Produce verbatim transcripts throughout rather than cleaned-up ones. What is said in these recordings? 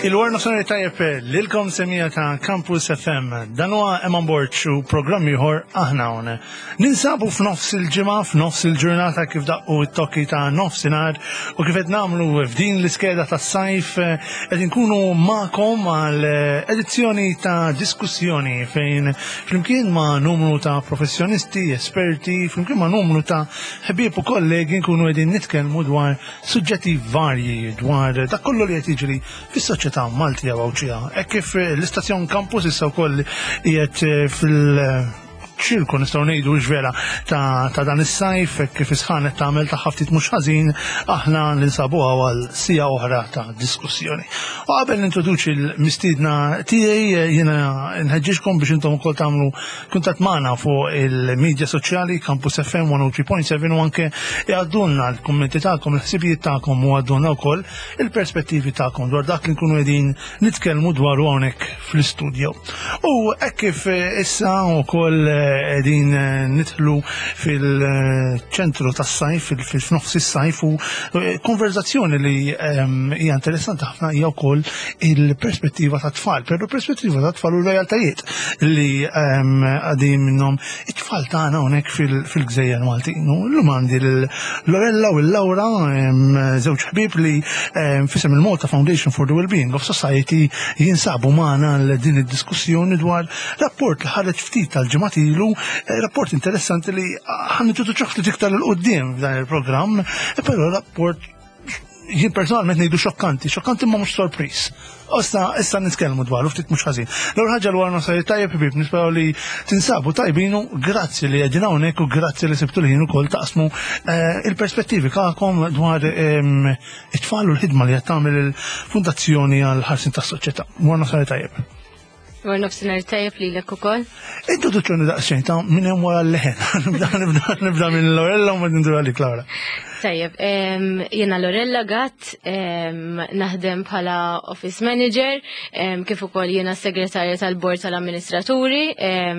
Il-warna sani tajjeb lilkom semija ta' Campus F M. Dan huwa hemm on board xu programm ieħor aħna hawn. Ninsabu f'nofs il-ġimgħa, f'nofs il-ġurnata kif daqqu t-tokki ta' nofsinhar u kif qed nagħmlu f'din l-iskeda tas-sajf qed inkunu magħkom għal edizzjoni ta' diskussjoni fejn flimkien ma' numru ta' professjonisti, esperti, flimkien ma' numru ta' ħbieb u kollegi nkunu qegħdin nitkellmu dwar suġġetti varji dwar dak kollu li qed jiġri fis-soċjetà Maltija Bawċija. Hekk kif l-istazzjon Campus issa wkoll qiegħed fil- ċirku nistgħu ngħidu ġvera ta' ta' dan is-sajf kif isħanet tagħmel ta' ħaftit mhux ħażin aħna ninsabuha għal sija oħra ta' diskussjoni. U qabel nintroduċi l-mistiedna tiegħi jiena nħeġġixkom biex intom ukoll tagħmlu kuntatt magħna fuq il-medja soċjali Campus F M one oh three point seven u anke jgħaddulna l-kummenti tagħkom, il-ħsibijiet tagħkom u għaddulna wkoll il-perspettivi tagħkom dwar dak li nkunu qegħdin nitkellmu dwaru hawnhekk fl-istudju. U hekk kif issa wkoll qegħdin nidħlu fil-ċentru tas-sajf, fil-nofs is-sajf u konverzazzjoni li hija interessanti ħafna hija wkoll il-perspettiva ta' tfal, però perspettiva ta' tfal u lojaltajiet li għadin minnhom it-tfal tagħna hawnhekk fil-Gżejjer Maltin. Llum għandi l-Lorella u l-Lawra, żewġ ħbieb li fisem il-Malta Foundation for the Wellbeing of Society jinsabu magħna l din id-diskussjoni dwar rapport li ħareġ ftit tal-ġimgħat rapport interessanti li ħanniġu ċoħt li tiktar l-qoddim f'dan il-programm, però rapport jien personalment ngħidu xokkanti, xokkanti ma mhux sorpriż. Issa issa nitkellmu dwaru ftit mhux ħażin. L-ewwel ħaġa l warna sajt tajjeb ħbieb nisperaw li tinsabu tajbin u grazzi li qegħdin hawnhekk u grazzi li sibtu lin ukoll taqsmu il-perspettivi tagħkom dwar it-tfal u l-ħidma li qed tagħmel il-Fundazzjoni għal ħarsin tas-soċjetà. Warna sajt tajjeb. Għor nofsinhar tajjeb lilek ukoll. Introduzzjoni daqsxejn ta' minn hemm wara l-leħen. Nibda minn Lorella u ma nindur għalik Lawra. Tajjeb, jiena Lorella Gatt, naħdem bħala office manager, kif ukoll jiena segretarja tal-bord tal-amministraturi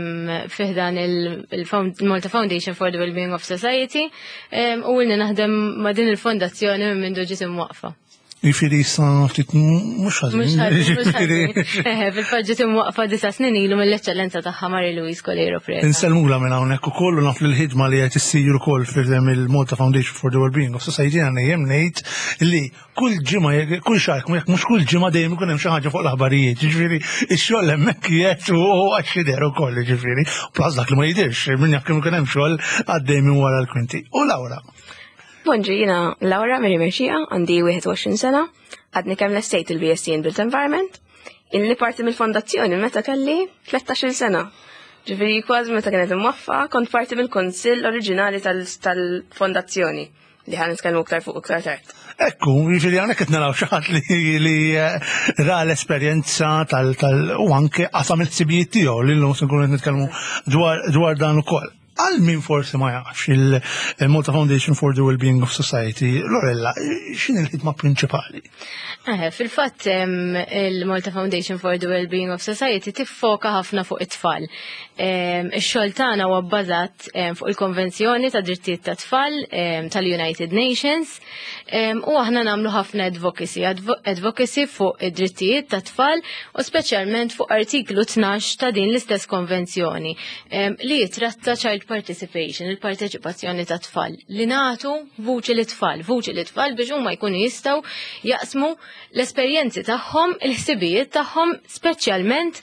fiħdan il-Malta Foundation for the Wellbeing of Society u ilni naħdem ma' din il-fondazzjoni minn mindu ġiet imwaqfa. Jifiri sa ftit mhux ħażin. Mhux ħażin. Fil-faġġet imwaqfa disa snin ilu mill-eċċellenza tagħha Mary Louise Colero Presa. Inselmula minn hawnhekk ukoll u naf li l-ħidma li qed issir ukoll fil-Malta Foundation for the Wellbeing of Society għandna jiem ngħid li kull ġimgħa kull xahar jekk mhux kull ġimgħa dejjem ikun hemm xi ħaġa fuq l-aħbarijiet. Jiġifieri x-xogħol hemmhekk qiegħed u għax jidher ukoll jiġifieri. Plus dak li ma jidhirx minn jekk ikun hemm xogħol għaddej minn wara l-kwinti. U Lawra. Bonġi, jina Laura Mary Merxija, għandi einunġiġ sena, għadni kemm l-estate il-B S c in Built Environment, inni parti mill-fondazzjoni meta kelli tlettax-il sena. Ġifieri kważi meta kienet imwaffa, kont parti mill-konsill oriġinali tal-fondazzjoni li ħan nitkellmu iktar fuq iktar tard. Ekku, jiġifieri hawnhekk qed naraw xi ħadd li ra l-esperjenza tal u anke qasam il-ħsibijiet tiegħu li llum se nkunu qed nitkellmu dwar dan ukoll. Għal min forsi ma jafx il-Malta Foundation for the Wellbeing of Society, Lorella, x'in il-ħidma prinċipali? Fil-fatt il-Malta Foundation for the Wellbeing of Society tiffoka ħafna fuq it-tfal. Ix-xogħol tagħna huwa bbażat fuq il-Konvenzjoni ta' Drittijiet ta' Tfal tal-United Nations u aħna nagħmlu ħafna advocacy, advocacy fuq id-drittijiet ta' tfal u speċjalment fuq artiklu tnax ta' din l-istess konvenzjoni li jitratta child participation, il-parteċipazzjoni ta' tfal, li nagħtu vuċi li tfal, vuċi li tfal biex huma jkunu jistgħu jaqsmu l-esperjenzi tagħhom, il-ħsibijiet tagħhom, speċjalment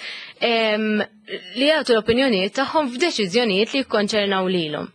li jagħtu l-opinjonijiet tagħhom f'deċiżjonijiet li jikkonċernaw lilhom.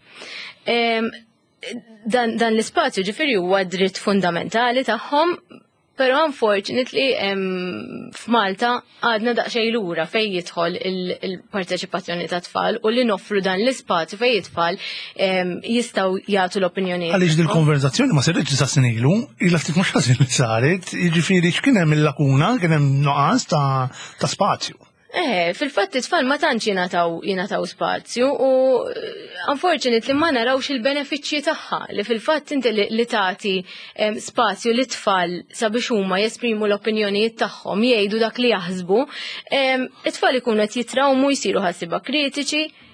Dan l-ispazju ġifieri huwa dritt fundamentali tagħhom, però unfortunately f'Malta għadna daqsxejn lura fejn jidħol il-parteċipazzjoni ta' tfal u li noffru dan l-ispazju fejn it-tfal jistgħu jagħtu l-opinjonijiet. Għaliex din-konverzazzjoni ma saritx sa snilu, ilha ftit mhux ħażin li saret, jiġifieri x'kien hemm il-lakuna, kien hemm noqas ta' spazju. Eh, fil-fatt it-tfal ma tantx jingħataw jingħataw spazju u unfortunately ma narawx il-benefiċċji tagħha li fil-fatt inti li tagħti spazju li tfal sabiex huma jesprimu l-opinjonijiet tagħhom jgħidu dak li jaħsbu, it-tfal ikunu qed jitrawmu jsiru ħassiba kritiċi,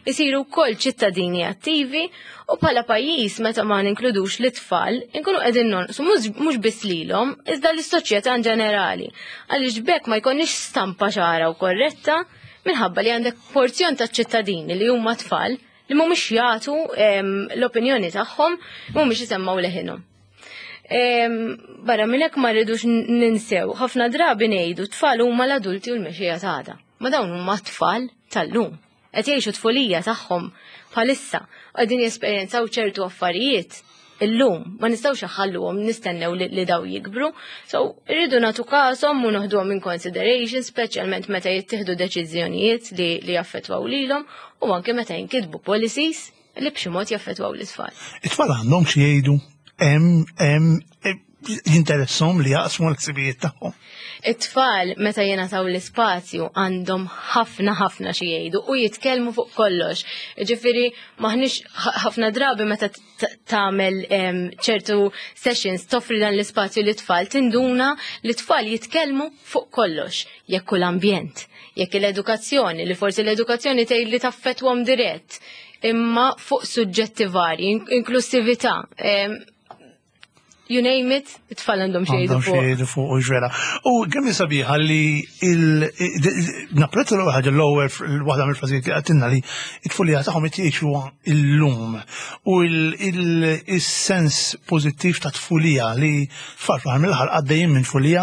isiru wkoll ċittadini attivi u bħala pajjiż meta ma ninkludux l-tfal inkunu qegħdin nonqsu mhux biss lilhom iżda l-soċjetà in ġenerali. Għaliex bekk ma jkollniex stampa ċara u korretta minħabba li għandek porzjon ta' ċittadini li huma tfal li mhumiex jagħtu l-opinjoni tagħhom mhumiex isemmaw leħinhom. Barra minn hekk ma rridux ninsew, ħafna drabi ngħidu tfal huma l-adulti u l-mexxija tagħna. Ma dawn huma tfal tal-lum. Qed jgħixu tfulija tagħhom bħalissa qegħdin jesperjenzaw ċertu affarijiet illum ma nistgħux iħalluhom nistennew li daw jikbru, so rridu nagħtu każhom u noħduhom in consideration speċjalment meta jittieħdu deċiżjonijiet li li jaffettwaw lilhom u anke meta jinkitbu policies li b'xi mod jaffettwaw l-itfal. It-tfal għandhom xi jgħidu hemm hemm jinteressom li jaqsmu l-ksibijiet tagħhom. It-tfal meta jingħataw l-ispazju għandhom ħafna ħafna xi jgħidu u jitkellmu fuq kollox. Ġifieri maħniex ħafna drabi meta tagħmel ċertu sessions toffri dan l-ispazju li tfal tinduna li tfal jitkellmu fuq kollox. Jekk l-ambjent, jekk l-edukazzjoni, li forsi l-edukazzjoni tgħid li taffettwhom dirett, imma fuq suġġetti varji, inklusività. You name it, it-tfal għandhom xejdu fuq. Għandhom xejdu fuq u ġvera. U għemmi sabiħa li il-napretu l-ħagġa l-lower, l-wahda mill-frażijiet li għatinna li it-tfulija taħħom jitjiexu il-lum. U il-sens pozittiv ta' tfulija li farflu għal mill-ħal għaddejjim minn tfulija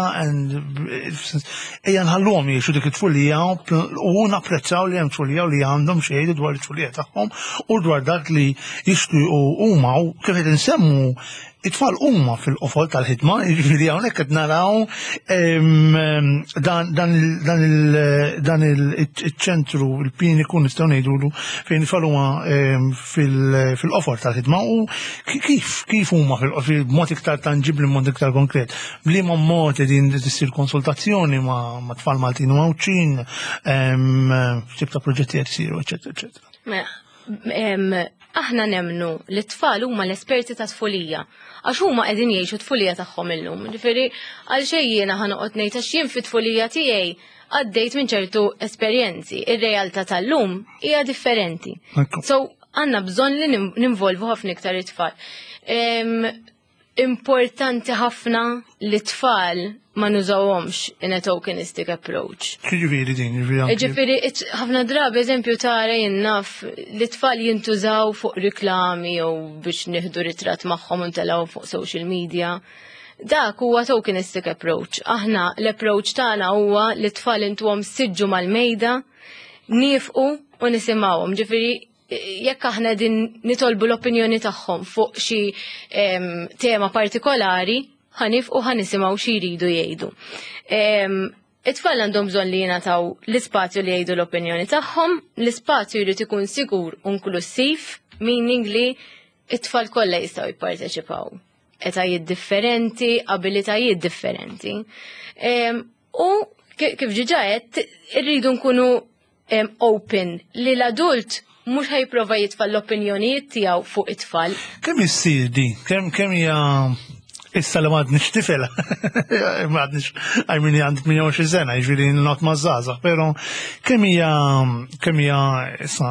ejja nħalluhom jiexu dik it-tfulija u napprezzaw li hemm tfulija u li għandhom xejdu dwar it-tfulija tagħhom u dwar dak li jixtru huma u kif qed insemmu it-tfal huma fil-qofol tal-ħidma, jiġifieri hawnhekk qed naraw dan il-ċentru il-kliniku nistgħu ngħidulu fejn it-tfal huma fil-qofol tal-ħidma u kif kif huma b'mod iktar tanġibbli mod iktar konkret. Bliema mod qegħdin tissir konsultazzjoni ma' tfal Maltin u Mawċin, x'tip ta' proġetti qed isiru, eċetera, eċetera. Aħna nemnu li t-tfal huma l-esperti ta' tfulija, għax huma qegħdin jgħixu tfulija tagħhom illum. Ġifieri għal xejn jiena ħanoqgħod ngħid għax jien fit-tfulija tiegħi għaddejt minn ċertu esperjenzi, ir-realtà tal-lum hija differenti. So għandna bżonn li ninvolvu ħafna iktar it-tfal. Importanti ħafna li t-tfal ma nużawhomx in a tokenistic approach. Ġifieri din, ġifieri ħafna drabi eżempju tara jien naf li tfal jintużaw fuq riklami jew biex nieħdu ritratt magħhom u ntelgħu fuq social media. Dak huwa tokenistic approach. Aħna l-approach tagħna huwa li tfal intuhom siġġu mal-mejda, nifqu u nisimgħuhom. Ġifieri jekk aħna din nitolbu l-opinjoni tagħhom fuq xi tema partikolari, ħanif u ħanisimgħu xi jridu jgħidu. It-tfal għandhom bżonn li jingħataw l-ispazju li jgħidu l-opinjoni tagħhom, l-ispazju jrid ikun sigur u inklusiv, meaning li it-tfal kollha jistgħu jipparteċipaw. Etajiet differenti, abilitajiet differenti. U kif ġiġa qed irridu nkunu open li l-adult mhux ħajprova jitfal l-opinjonijiet tiegħu fuq it-tfal. Kemm issir din? Kemm kemm hija issa li m'għadniex tifel. M'għadniex għajmini għand tmien u għoxrin sena, jiġifieri not ma' żgħażagħ, però kemm hija kemm hija issa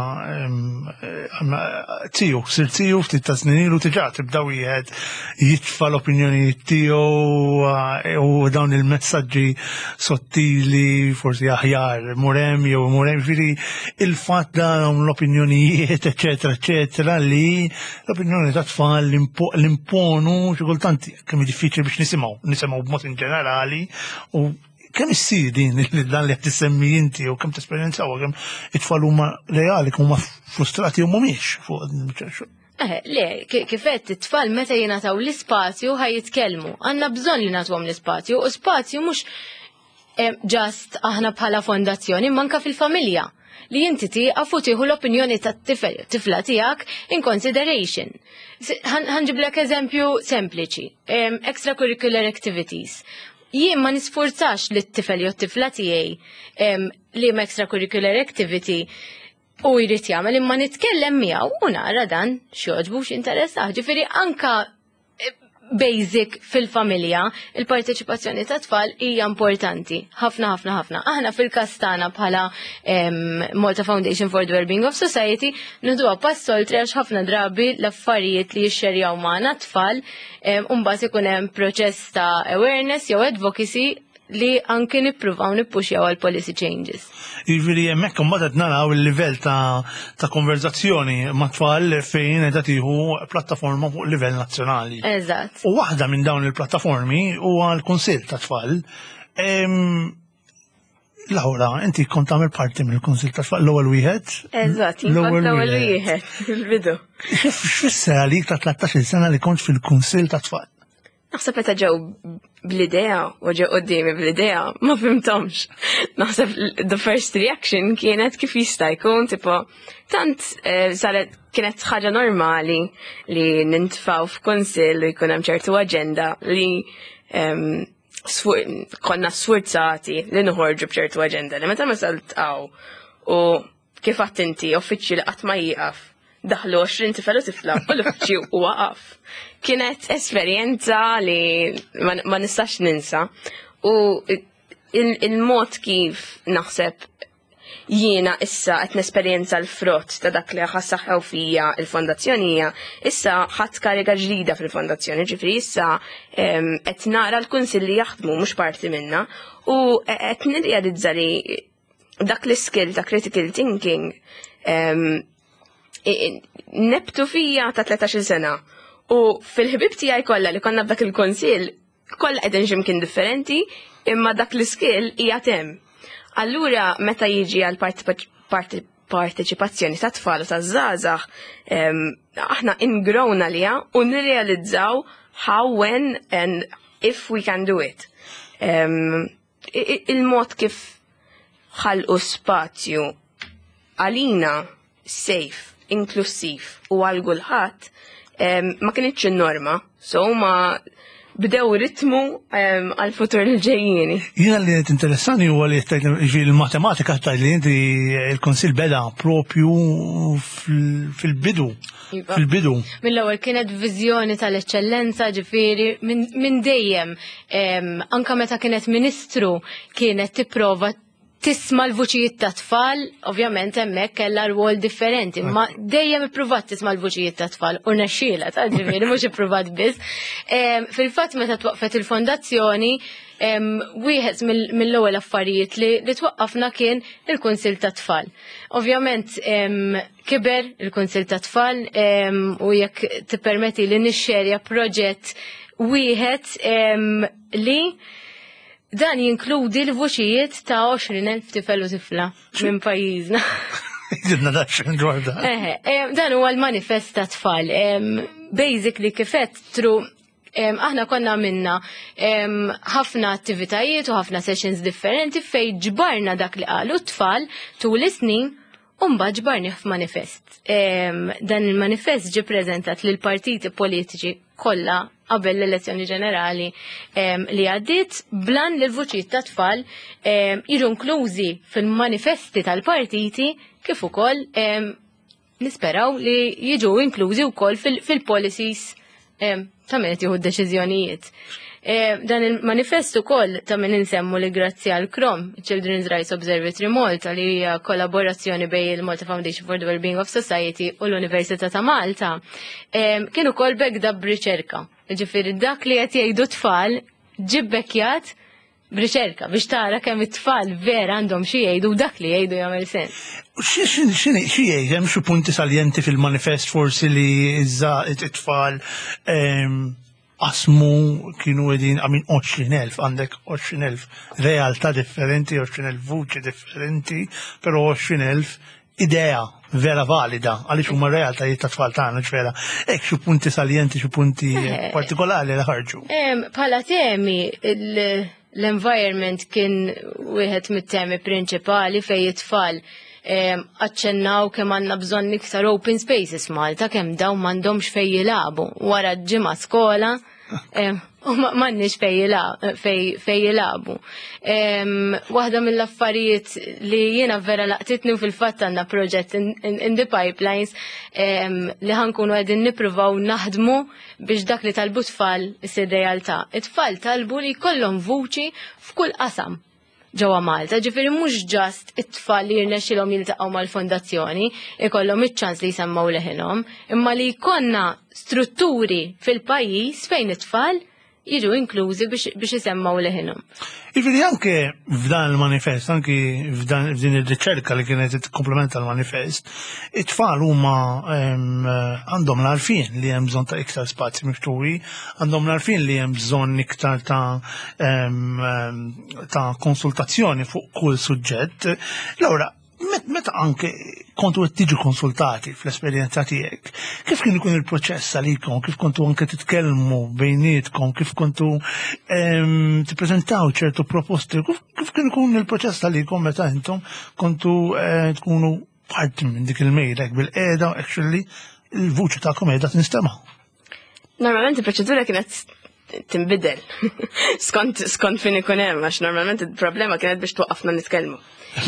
tiegħu, sir tiegħu ftit ta' snin ilu diġà tibda wieħed jitfa' l-opinjonijiet tiegħu u dawn il-messaġġi sottili forsi aħjar murem jew murem jiġifieri il-fatt dawn l-opinjonijiet eċetera eċetera li l-opinjoni ta' tfal l-imponu xi kultant kemm diffiċli biex nisimgħu, nisimgħu b'mod in ġenerali u kemm issir din dan li qed tissemmi inti u kemm tesperjenzaw kemm it-tfal huma reali kemm huma frustrati u mhumiex fuq. Eh, le, kif qed it-tfal meta jingħataw l-ispazju ħajjitkellmu. Għandna bżonn li nagħtuhom l-ispazju u spazju mhux ġast aħna bħala fondazzjoni manka fil-familja li inti tieqaf u tieħu l-opinjoni tat-tifel tifla tiegħek in consideration. Ħanġiblek eżempju sempliċi, extracurricular activities. Jien ma nisforzax li t-tifel jew t-tifla tiegħi li hemm extracurricular activity u jrid jagħmel imma nitkellem miegħu u nara dan x'jogħġbu x'interessaħ. Ġifieri anka basic fil-familja, il-parteċipazzjoni ta' tfal hija importanti. Ħafna, ħafna, ħafna. Aħna fil-kastana bħala Malta Foundation for the Wellbeing of Society nuduha passoltri għax ħafna drabi l-affarijiet li jixxerjaw magħna tfal u mbagħad ikun hemm proċess ta' awareness jew advocacy li anke nippruvaw nippuxjaw għal policy changes. Jiġifieri hemmhekk imbagħad qed naraw il-livell ta' ta' konverzazzjoni ma' tfal fejn qed tieħu plattaforma fuq livell nazzjonali. Eżatt. U waħda minn dawn il-plattaformi huwa l-Kunsill ta' tfal. Laura, inti kont tagħmel parti mill-Kunsill ta' tfal l-ewwel wieħed? Eżatt, l-ewwel wieħed fil-bidu. X'fisser għalik ta' tlettax-il sena li kont fil-Kunsill ta' tfal? Naħseb meta ġew bl-idea u ġew qudiemi bl-idea ma fimtomx. Naħseb the first reaction kienet kif jista' jkun tipo tant saret kienet ħaġa normali li nintfgħu f'kunsill u jkun hemm ċertu aġenda li konna sfurzati li noħorġu b'ċertu aġenda li meta ma saltqgħu u kif qatt inti uffiċċju li qatt ma jieqaf daħlu għoxrin tifel u tifla u l-uffiċċju u waqaf. Kienet esperjenza li ma nistax ninsa u il-mod kif naħseb jiena issa qed nesperjenza l-frott ta' dak li ħassaħħew fija il-fondazzjoni hija issa ħadd kariga ġdida fil-fondazzjoni, ġifieri issa qed nara l-kunsill li jaħdmu mhux parti minnha u qed nirrealizza li dak l-iskill ta' critical thinking nebtu fija ta' tletax-il sena u fil-ħbib tiegħi kollha li konna f'dak il-kunsill kollha qegħdin x'imkien differenti imma dak l-iskill hija hemm. Allura meta jiġi għal parteċipazzjoni ta' tfal u ta' żgħażagħ aħna ingrowna liha u nirrealizzaw how, when and if we can do it. Il-mod kif ħalqu spazju għalina safe, inklusiv u għal kulħadd ma kienitx in-norma, so ma bdew ritmu għal-futur l-ġejjieni. Jiena li qed interessani huwa li il-matematika tgħid li inti l-Kunsill beda propju fil-bidu. Fil-bidu. Mill-ewwel kienet viżjoni tal-eċċellenza ġifieri minn dejjem anke meta kienet Ministru kienet tipprova tisma l-vuċijiet ta' tfal, ovvjament hemmhekk kellha rwol differenti, ma dejjem ippruvat tisma l-vuċijiet ta' tfal u nexxiela ta' ġifieri mhux ippruvat biss. Fil-fatt meta twaqqfet il-fondazzjoni, wieħed mill-ewwel affarijiet li twaqqafna kien il-Kunsill ta' tfal. Ovvjament kiber il-Kunsill ta' tfal u jekk tippermetti li nixxerja proġett wieħed li dan jinkludi l-vuċijiet ta' għoxrin elf tifel u tifla minn pajjiżna. Ġidna daċċen dwar da. Dan huwa l-manifest ta' tfal. Basically kifet tru aħna konna minna ħafna attivitajiet u ħafna sessions differenti fej ġbarna dak li qalu tfal tul is-snin u mbagħad ġbarni f'manifest. Dan il-manifest ġie preżentat lil partiti politiċi kollha qabel l-elezzjoni ġenerali li għaddiet blan li l-vuċijiet ta' tfal jiġu inklużi fil-manifesti tal-partiti kif ukoll nisperaw li jiġu inklużi wkoll fil-policies ta' min qed jieħu d-deċiżjonijiet. Dan il-manifestu ukoll ta' min insemmu li grazzi għal Krom, Children's Rights Observatory Malta li hija kollaborazzjoni bejn il-Malta Foundation for the Wellbeing of Society u l-Università ta' Malta, kien ukoll backed b'riċerka. Ġifieri dak li qed jgħidu tfal ġib bekkjat b'riċerka biex tara kemm it-tfal vera għandhom xi jgħidu dak li jgħidu jagħmel sens. X'inhi xi jgħid hemm xi punti saljenti fil-manifest forsi li it-tfal qasmu kienu qegħdin għamin għoxrin elf għandek għoxrin elf realtà differenti, għoxrin elf vuċi differenti, però għoxrin elf idea vera valida għaliex huma realtajiet ta' tfal tagħna ċvera. Hekk xi punti saljenti, xi punti partikolari li ħarġu. Bħala temi l-environment kien wieħed mit-temi prinċipali fejn it-tfal aċċennaw kemm għandna bżonn iktar open spaces Malta, kemm dawn m'għandhomx fejn jilagħbu. Wara ġimgħa skola u m'għandniex fej jilabu. Waħda mill-affarijiet li jiena vera laqtitni u fil-fatt għandna proġett in the pipelines li ħankunu qegħdin nippruvaw naħdmu biex dak li talbu tfal isir realtà. It-tfal talbu li jkollhom vuċi f'kull qasam ġewwa Malta, ġifieri mhux ġast it-tfal li jirnexxilhom jiltaqgħu mal-fondazzjoni ikollhom iċ-ċans li jsemmaw leħinhom, imma li jkollna strutturi fil-pajjiż fejn it-tfal jiġu inklużi biex isemmaw leħinhom. Jiġifieri anke f'dan il-manifest, anke f'din ir-riċerka li kienet tikkomplementa l-manifest, it-tfal huma għandhom l-għarfien li hemm bżonn ta' iktar spazji miftuħi, għandhom l-għarfien li hemm bżonn iktar ta' ta' konsultazzjoni fuq kull suġġett. Lawra, meta anke kontu qed tiġu konsultati fl-esperjenza tiegħek, kif kien ikun il-proċess għalikom, kif kontu anke titkellmu bejnietkom, kif kontu tippreżentaw ċertu proposti, kif kien ikun il-proċess għalikom meta intom kontu tkunu parti minn dik il-mejda bil-qiegħda actually il-vuċi tagħkom qiegħda tinstema'. Normalment il-proċedura kienet tinbidel skont skont fin ikun hemm għax normalment il-problema kienet biex twaqqafna nitkellmu.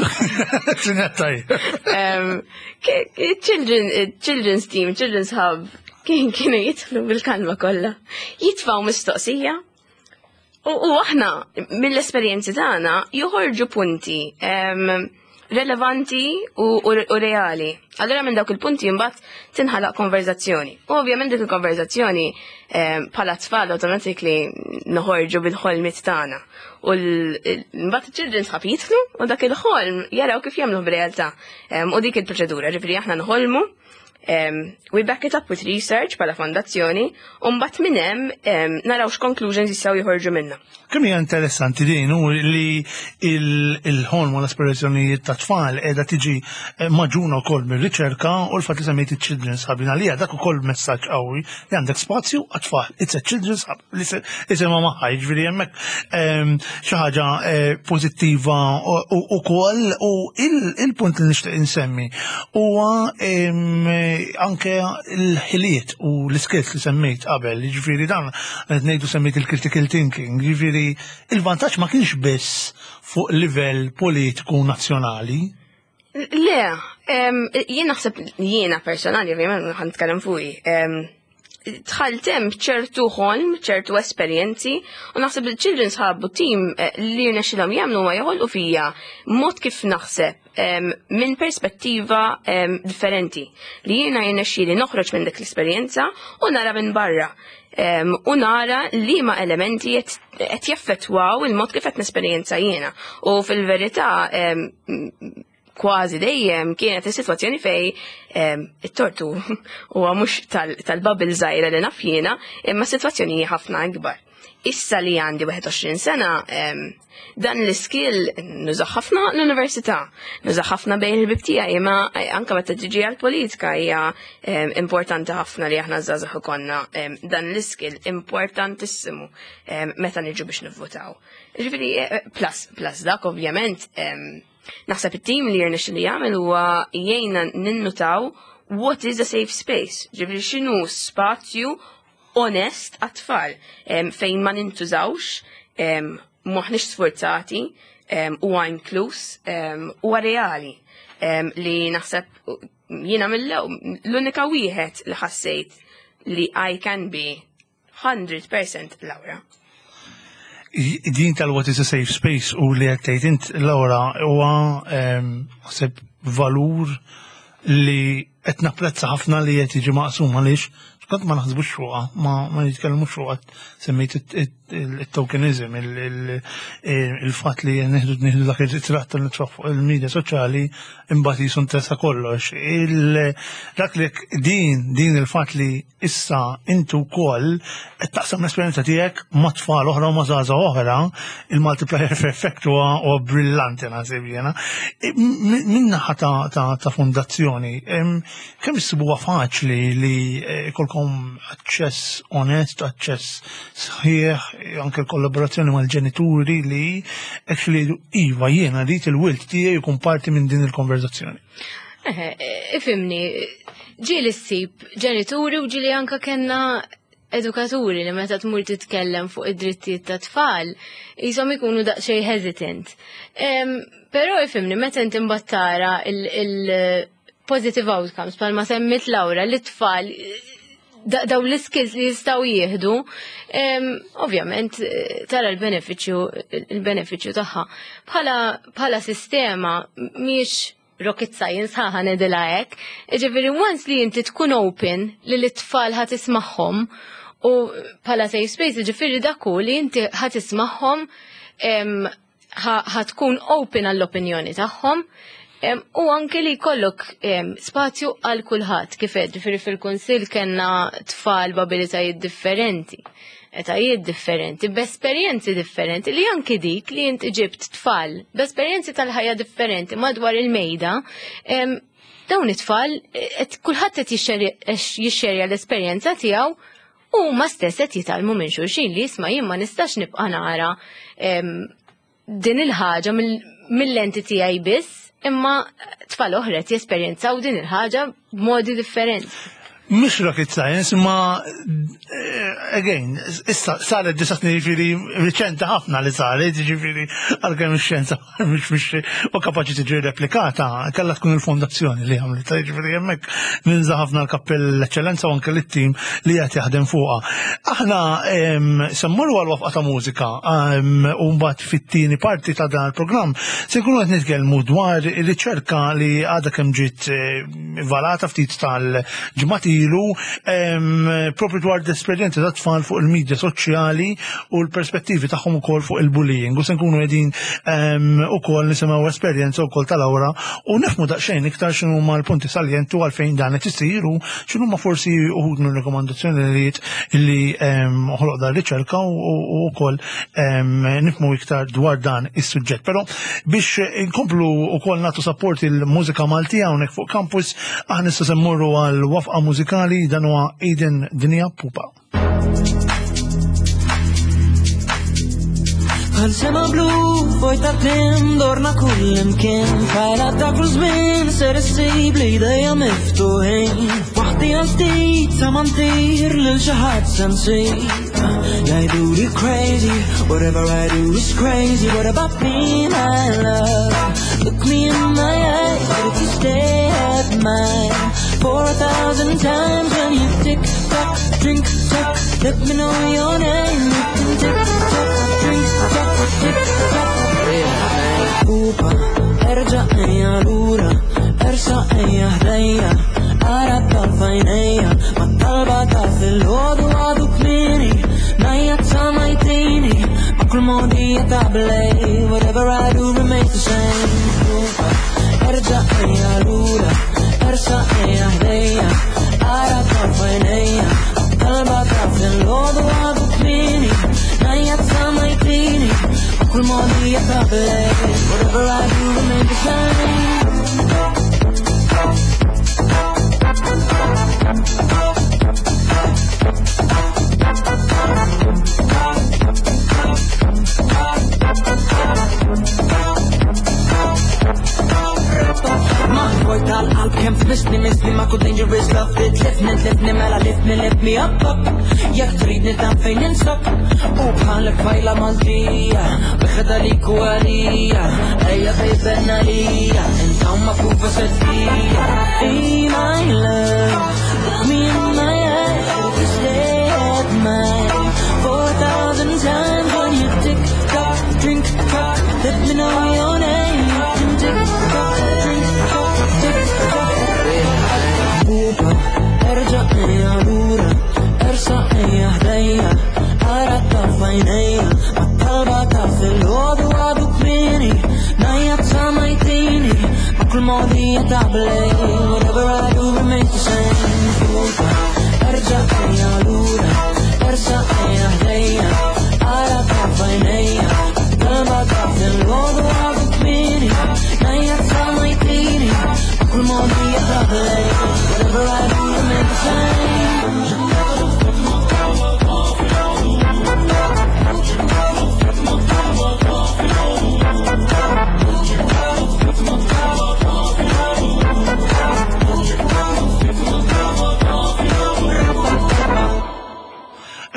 Children's team, children's hub, kien kienu jitflu bil-kalma kollha. Jitfaw mistoqsija u aħna mill-esperjenzi tagħna joħorġu punti relevanti u reali. Allora minn dawk il-punti mbagħad tinħalaq konverzazzjoni. U ovvjament dik il-konverzazzjoni bħala tfal automatically noħorġu bil-ħolmiet tagħna. U mbagħad iċ-children's hub jidħlu u dak il-ħolm jaraw kif jagħmlu b'realtà. U dik il-proċedura, ġifieri aħna nħolmu we back it up with research bħala fondazzjoni u mbagħad minn hemm naraw x'conclusions jistgħu joħorġu minnha. Kemm hija interessanti din hu li il-ħolm u l-aspirazzjonijiet ta' tfal qiegħda tiġi maġuna wkoll mir-riċerka u l-fatt li semmejt iċ-children's hub għalija dak ukoll messaġġ qawwi li għandek spazju għat-tfal. It's a children's hub li isimha magħha, jiġifieri hemmhekk xi ħaġa pożittiva wkoll u il-punt li nixtieq insemmi huwa anke l-ħiliet u l-skills li semmejt qabel, jiġifieri dan qed ngħidu semmejt il-critical thinking, jiġifieri il-vantaġġ ma kienx biss fuq livell politiku nazzjonali. Le, jien naħseb jiena personali ovvjament ħan nitkellem fuqi. Tħaltem ċertu ħolm, ċertu esperjenzi, u naħseb il-Children's Hub u team li jirnexxilhom jagħmlu ma joħolqu fija mod kif naħseb minn perspettiva differenti. Li jiena jirnexxieli noħroġ minn dik l-esperjenza u nara minn barra. U nara li ma elementi qed jaffettwaw il-mod kif qed nesperjenza jiena. U fil-verità kważi dejjem kienet is-sitwazzjoni fej it-tortu huwa mhux tal-bubble żgħira li naf jiena, imma sitwazzjoni ħafna akbar. Issa li għandi wieħed u għoxrin sena dan l-iskill nużaw ħafna l-università, nużaw ħafna bejn il-bib tiegħi, imma anke meta tiġi għall-politika hija importanti ħafna li aħna żgħażagħ ikollna dan l-iskill importantissimu meta niġu biex nivvotaw. Ġifieri plus plus dak ovvjament naħseb it-tim li jirnex li jagħmel huwa jgħinna ninnutaw what is a safe space, ġifieri x'inhu spazju onest għat-tfal fejn ma nintużawx, maħniex sforzati, huwa inkluż, huwa reali li naħseb jiena mill-unika wieħed li ħassejt li I can be one hundred percent Laura. Din tal-what is a safe space u li għattejt int Laura huwa ħseb valur li qed napprezza ħafna li qed jiġi maqsum għaliex kont ma naħsbux fuqha, ma nitkellmux fuqha semmejt it-tokenizm, il-fatt li nieħdu dak il-ritratt li nitfaħ fuq il-medja soċjali imbagħad jisu interessa kollox. Dak li din din il-fatt li issa intu wkoll qed taqsam l-esperjenza tiegħek ma' tfal oħra u ma' żgħażagħ oħra, il-multiplier effect huwa brillanti naħseb jiena. Min-naħa ta' fondazzjoni, kemm issibuha faċli li kolkom aċċess onest, aċċess sħiħ, anke l-kollaborazzjoni mal-ġenituri li actually iva jiena rrid il-wilt tiegħi jkun parti minn din il-konverzazzjoni. Ifimni, ġieli ssib ġenituri u ġieli anke kellna edukaturi li meta tmur titkellem fuq id-drittijiet ta' tfal, jisom ikunu daqsxejn hesitant. Però ifimni, meta inti mbattara il-positive outcomes, palma semmit Laura, li tfal daw l-skills li jistaw jieħdu, ovvjament tara l-beneficju il-beneficju tagħha. Bħala sistema miex rocket science ħaħa nedila hekk, ġifieri once li inti tkun open li l-tfal ħat ismagħhom u bħala safe space ġifieri dak li inti ħat ismagħhom ħatkun open għall-opinjoni tagħhom. U anke li jkollok spazju għal kulħadd kif ġifieri fil-kunsill kellna tfal b'abilitajiet differenti, etajiet differenti, b'esperjenzi differenti li anke dik li inti ġibt tfal b'esperjenzi tal-ħajja differenti madwar il-mejda, dawn it-tfal kulħadd qed jixxerja l-esperjenza tiegħu u ma stess qed jitalmu minn xulxin li jisma' jien ma nistax nibqa' nara din il-ħaġa mill-lenti tiegħi biss. Imma tfal oħra jesperjenzaw din il-ħaġa b'modi differenti. Mhux rocket science, ma again, issa saret disa snin ġifieri riċenti ħafna li saret, ġifieri għalkemm ix-xjenza mhux mhux u kapaċi tiġi replikata, kellha tkun il-fondazzjoni li għamlet, ġifieri hemmhekk ninża ħafna l-kappell l-eċċellenza u anke lit-tim li qed jaħdem fuqha. Aħna semmuru għal wafqa ta' mużika u mbagħad fit-tieni parti ta' dan il-programm se nkunu qed nitkellmu dwar ir-riċerka li għadha kemm ġiet valata ftit tal-ġimgħat ilu propri dwar l-esperjenzi ta' tfal fuq il-medja soċjali u l-perspettivi tagħhom ukoll fuq il-bullying. U se nkunu qegħdin ukoll nisimgħu esperjenza wkoll tal-Lawra u nifhmu daqsxejn iktar x'inhu huma l-punti saljenti u għalfejn dan qed isir u x'inhu huma forsi uħud minn rekomandazzjonijiet li ħoloq dan riċerka u wkoll nifhmu iktar dwar dan is-suġġett. Però biex inkomplu wkoll nagħtu support il-mużika Maltija hawnhekk fuq campus aħna issa se mmorru għal wafqa mużika dan huwa Eden Dinja Pupa. Bħal sema blu fuq ta' tlim dorna kull imkien bħala dak żmien ser issib li jdejja miftuħin waħdi għal ftit sa ma ntir lil xi ħadd se nsib jgħiduli crazy whatever I do is crazy what about me my love look me in my eyes but you stay at mine for a thousand times when you tick tock drink tock let me know your name you can tick tock drink tock Pupa, erġa' ejja lura, ersa' ejja ħdejja, ara tal-fajnejja, ma talba ta' fil-ħodu għadu kmini, najja t-samajtini, ma kull modija ta' blej, whatever I do remains the same. Pupa, erġa' ejja lura, ersa' ejja ħdejja, ara tal-fajnejja, ma talba ta' fil-ħodu għadu kmini, najja t-samajtini, kull modija ta' blej, whatever I do remains the same. Boy tal-qalb kem tmisni misli ma ku dangerous love it Lifni, lifni, mela lifni, lift me up, up Jak tridni dan fejn ninsab U bħalek fajla Maltija Biħda li kualija Ejja fejbenna lija Inta ma kufa settija Hey my love Look me in my eyes You stay at mine For a thousand times when you tick tock, drink tock Let me know your name You can tick tock, drink tock Pupa, erġa' ejja lura, ersa' ejja ħdejja, ara tal-fajnejja, ma talba ta' fil-ħodu għadu kmini, najja t-samajtini, ma kull modija ta' blej, whatever I do remains the same. Pupa,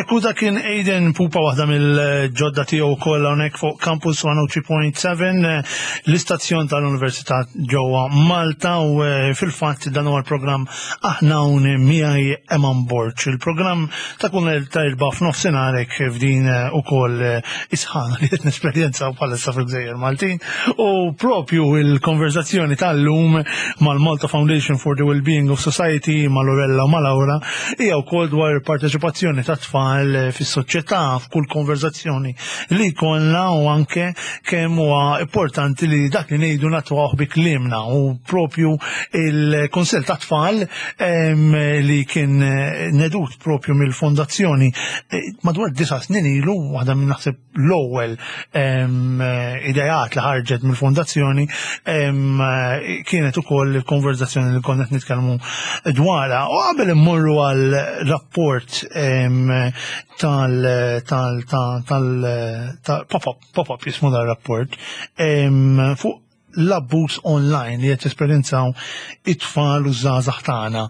Ekku da kien Aiden Pupa waħda mill-ġodda tiegħu wkoll hawnhekk fuq Campus one oh three point seven l-istazzjon tal-Università ġewwa Malta u fil-fatt dan huwa l-programm aħna hawn miegħi Eman Borċ. Il-programm ta' kun ta' ilba' f'nofsinhar hekk f'din ukoll isħana li qed nesperjenzaw bħalissa fil-Gżejjer Maltin u propju il-konverzazzjoni tal-lum mal-Malta Foundation for the Wellbeing of Society mal-Lorella u mal-Laura hija wkoll dwar il-parteċipazzjoni ta' tfal fis-soċjetà f'kull konverzazzjoni li jkollna u anke kemm huwa importanti li dak li ngħidu nagħtuh bi kliemna u propju il-Kunsell ta' tfal li kien nedut propju mill-fondazzjoni madwar disa' snin ilu waħda minn naħseb l-ewwel idejat li ħarġet mill-fondazzjoni kienet ukoll il-konverzazzjoni li konna qed nitkellmu dwarha. U qabel immorru għal rapport tal tal tal tal pop-up pop-up jismu dar rapport fuq l-abbuż online li qed jesperjenzaw it-tfal u żgħażagħ tagħna.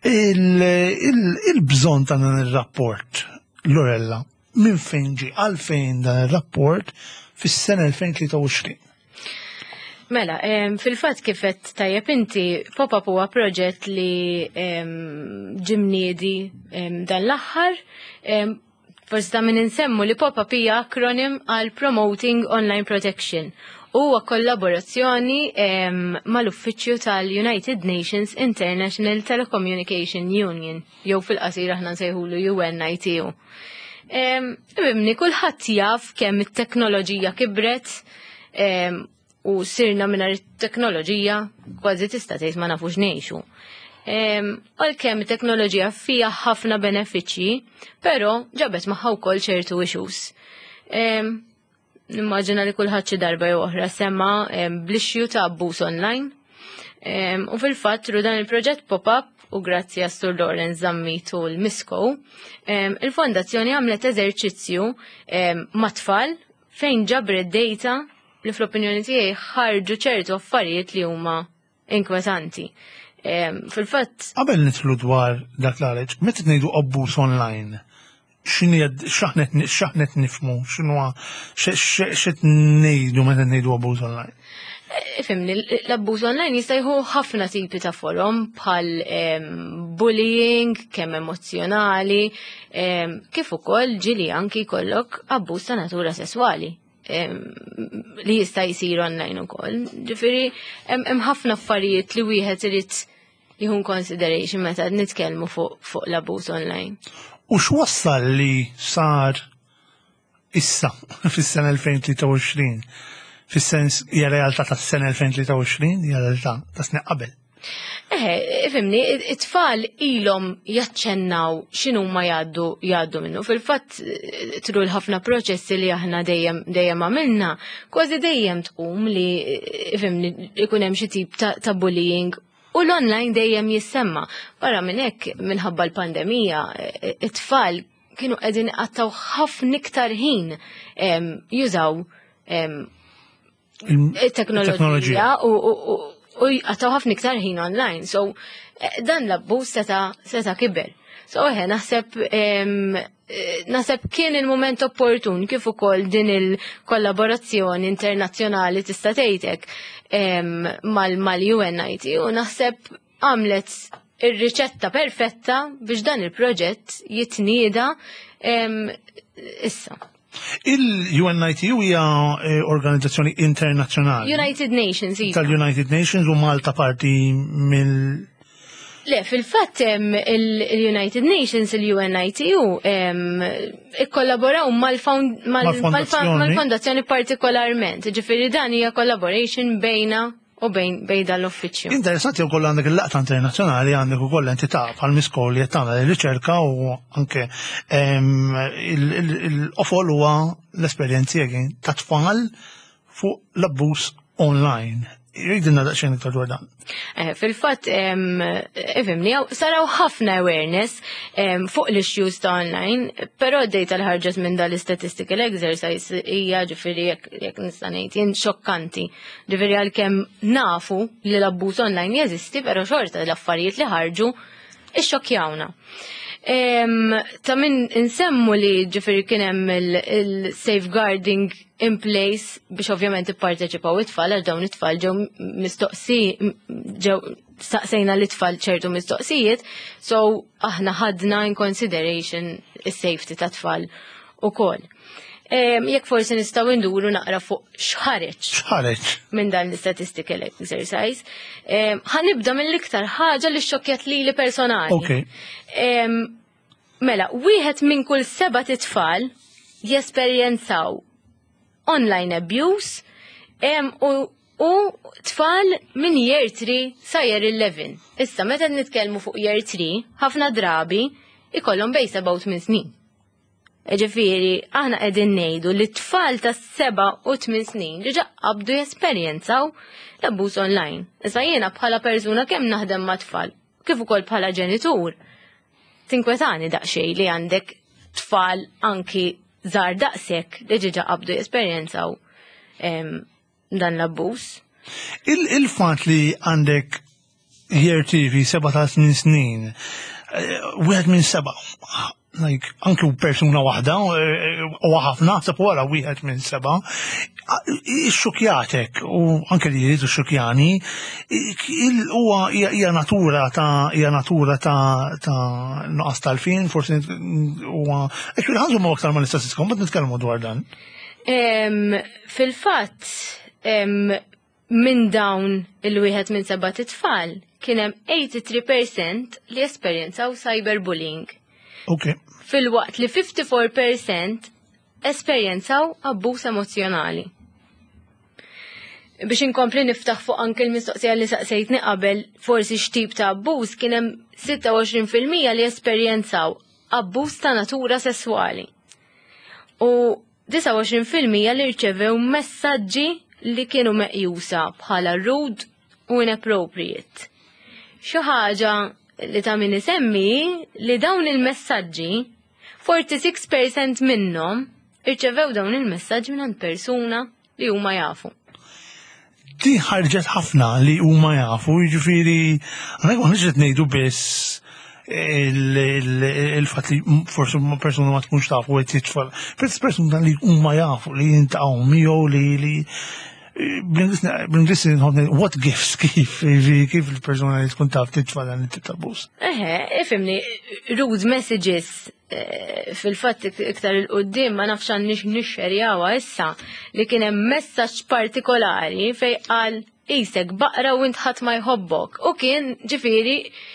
Il-bżonn ta' dan ir-rapport, Lorella, minn fejn ġie għalfejn dan ir-rapport fis-sena twenty twenty-three? Mela, fil-fatt kifet tajjeb inti pop-up huwa proġett li ġimniedi dan l-aħħar. Forsi ta' min insemmu li pop-up hija akronim għal Promoting Online Protection. Huwa kollaborazzjoni mal-uffiċċju tal-United Nations International Telecommunication Union, jew fil-qasir aħna nsejħulu U N I T U. Ibimni kulħadd jaf kemm it-teknoloġija kibret u sirna minnar it-teknoloġija kważi tista' tgħid ma nafux ngħixu. Għalkemm it-teknoloġija fija ħafna benefiċċji, però ġabet magħha wkoll ċertu issues. Nimmaġina li kulħadd xi darba jew oħra semma bl-issue ta' abbuż online. U fil-fatt ru dan il-proġett pop-up u grazzi għas Sur Lawrence Zammit u l-Misko, il-fondazzjoni għamlet eżerċizzju ma' tfal fejn ġabret data li fl-opinjoni tiegħi ħarġu ċertu affarijiet li huma inkwetanti. Fil-fatt. Qabel nidħlu dwar dak l-għaleġ, meta ngħidu abbuż online, x'aħnet nifhmu, x'inhuwa x'qed ngħidu meta ngħidu abbuż online? Fimni, l-abbuż online jista' jieħu ħafna tipi ta' forom bħal bullying, kemm emozjonali, kif ukoll ġili anki jkollok abbuż ta' natura sesswali. Li jista' jsir online ukoll. Ġifieri hemm ħafna affarijiet li wieħed irid jieħu consideration meta nitkellmu fuq l-abbuż online. U x'wassal li sar issa fis-sena twenty twenty-three? Fis-sens hija realtà tas-sena twenty twenty-three, hija realtà ta' snin qabel. Eh, fimni, it-tfal ilhom jaċċennaw x'inhu ma jgħaddu jgħaddu minnu. Fil-fatt tru l-ħafna proċessi li aħna dejjem dejjem għamilna, kważi dejjem tqum li fimni ikun hemm xi tip ta' bullying u l-online dejjem jissemma. Barra minn hekk minħabba l-pandemija, it-tfal kienu qegħdin qattaw ħafna iktar ħin jużaw it-teknoloġija u u għataw ħafna iktar ħin online, so dan l-abbuż seta kiber. So eħe, naħseb naħseb kien il-moment opportun kif ukoll din il-kollaborazzjoni internazzjonali tista' tgħidlek mal-U N I T u naħseb għamlet ir-riċetta perfetta biex dan il-proġett jitnieda issa. Il-U N I T U hija organizzazzjoni internazzjonali. United Nations, iva. Tal-United Nations u Malta parti mill... Le, fil-fatt il-United Nations, il-U N I T U, ikkollaboraw mal-fondazzjoni partikolarment. Ġifieri dan hija collaboration bejna u bejn bejn l-uffiċċju. Interessanti wkoll għandek il-laqta internazzjonali għandek ukoll entità bħal Miskol li qed tagħmel ir-riċerka u anke l-qofol huwa l-esperjenzi ta' tfal fuq l-abbuż online. Jridilna daqsxejn iktar dwar dan. Fil-fatt, ifimni, saraw ħafna awareness fuq l-issues ta' online, però d-data li ħarġet minn dal-statistical exercise hija ġifieri jekk nista' ngħid jien xokkanti. Ġifieri għalkemm nafu li l-abbuż online jeżisti, però xorta l-affarijiet li ħarġu ixxokkjawna. Ta' min insemmu li ġifiri kien hemm il-safeguarding in place biex ovvjament ipparteċipaw it-tfal għal dawn it-tfal ġew mistoqsi ġew staqsejna l-itfal ċertu mistoqsijiet, so aħna ħadna in consideration is-safety ta' tfal ukoll. Jekk forsi nistgħu nduru naqra fuq x'ħareġ. X'ħareġ. Minn dan l-statistical exercise. Ħanibda mill-iktar ħaġa li xokjat lili personali. Okay. Mela, wieħed minn kull seba' titfal jesperjenzaw online abuse u u tfal minn year three sa year eleven. Issa meta nitkellmu fuq year three, ħafna drabi ikollhom bej seba' u tmien snin. Ġifieri, aħna qegħdin ngħidu li t-tfal ta' seba' u tmien snin diġà qabdu jesperjenzaw l-abbuż online. Issa jiena bħala persuna kemm naħdem ma' tfal, kif ukoll bħala ġenitur. Tinkwetani daqsxejn li għandek tfal anki żgħar daqshekk li diġà qabdu jesperjenzaw dan l-abbuż. Il-fatt li għandek year T V seba' ta' tmien snin, wieħed minn seba', like, anki persuna waħda, u ħafna, sab wara wieħed minn seba', xukjatek, u anke li jridu xukjani, huwa hija natura ta' hija natura ta' ta' nuqqas tal-fin, forsi huwa ekk ħanżu ma' aktar ma' l-istatistika, mbagħad nitkellmu dwar dan. Fil-fatt, minn dawn il-wieħed minn seba' titfal kien hemm eighty-three percent li esperjenzaw cyberbullying. Okay. Fil-waqt li fifty-four percent esperjenzaw abbuż emozjonali. Biex inkompli niftaħ fuq anke l-mistoqsija li saqsejtni qabel forsi x'tip ta' abbuż kien hemm six twenty fil-mija li esperjenzaw abbuż ta' natura sesswali. U twenty fil-mija li rċevew messaġġi li kienu meqjusa bħala rude u inappropriate. Xi ħaġa li ta' min isemmi li dawn il-messaġġi forty-six percent minnhom irċevew dawn il-messaġġi minn persuna li huma jafu. Di ħarġet ħafna li huma jafu, jiġifieri għandek ma niġġed ngħidu biss il-fatt li forsi persuna ma tkunx tafu qed titfal, persuna li huma jafu li jintaqgħu miegħu li li bl-Inglissi nħodni what gifts kif kif il-persuna li tkun taf titfal għan it-tabus. Eħe, ifimni, rude messages fil-fatt iktar il-qoddim ma nafxan nix nixxerjawa issa li kien hemm messaġġ partikolari fej qal isek baqra u intħat ma jħobbok. U kien ġifieri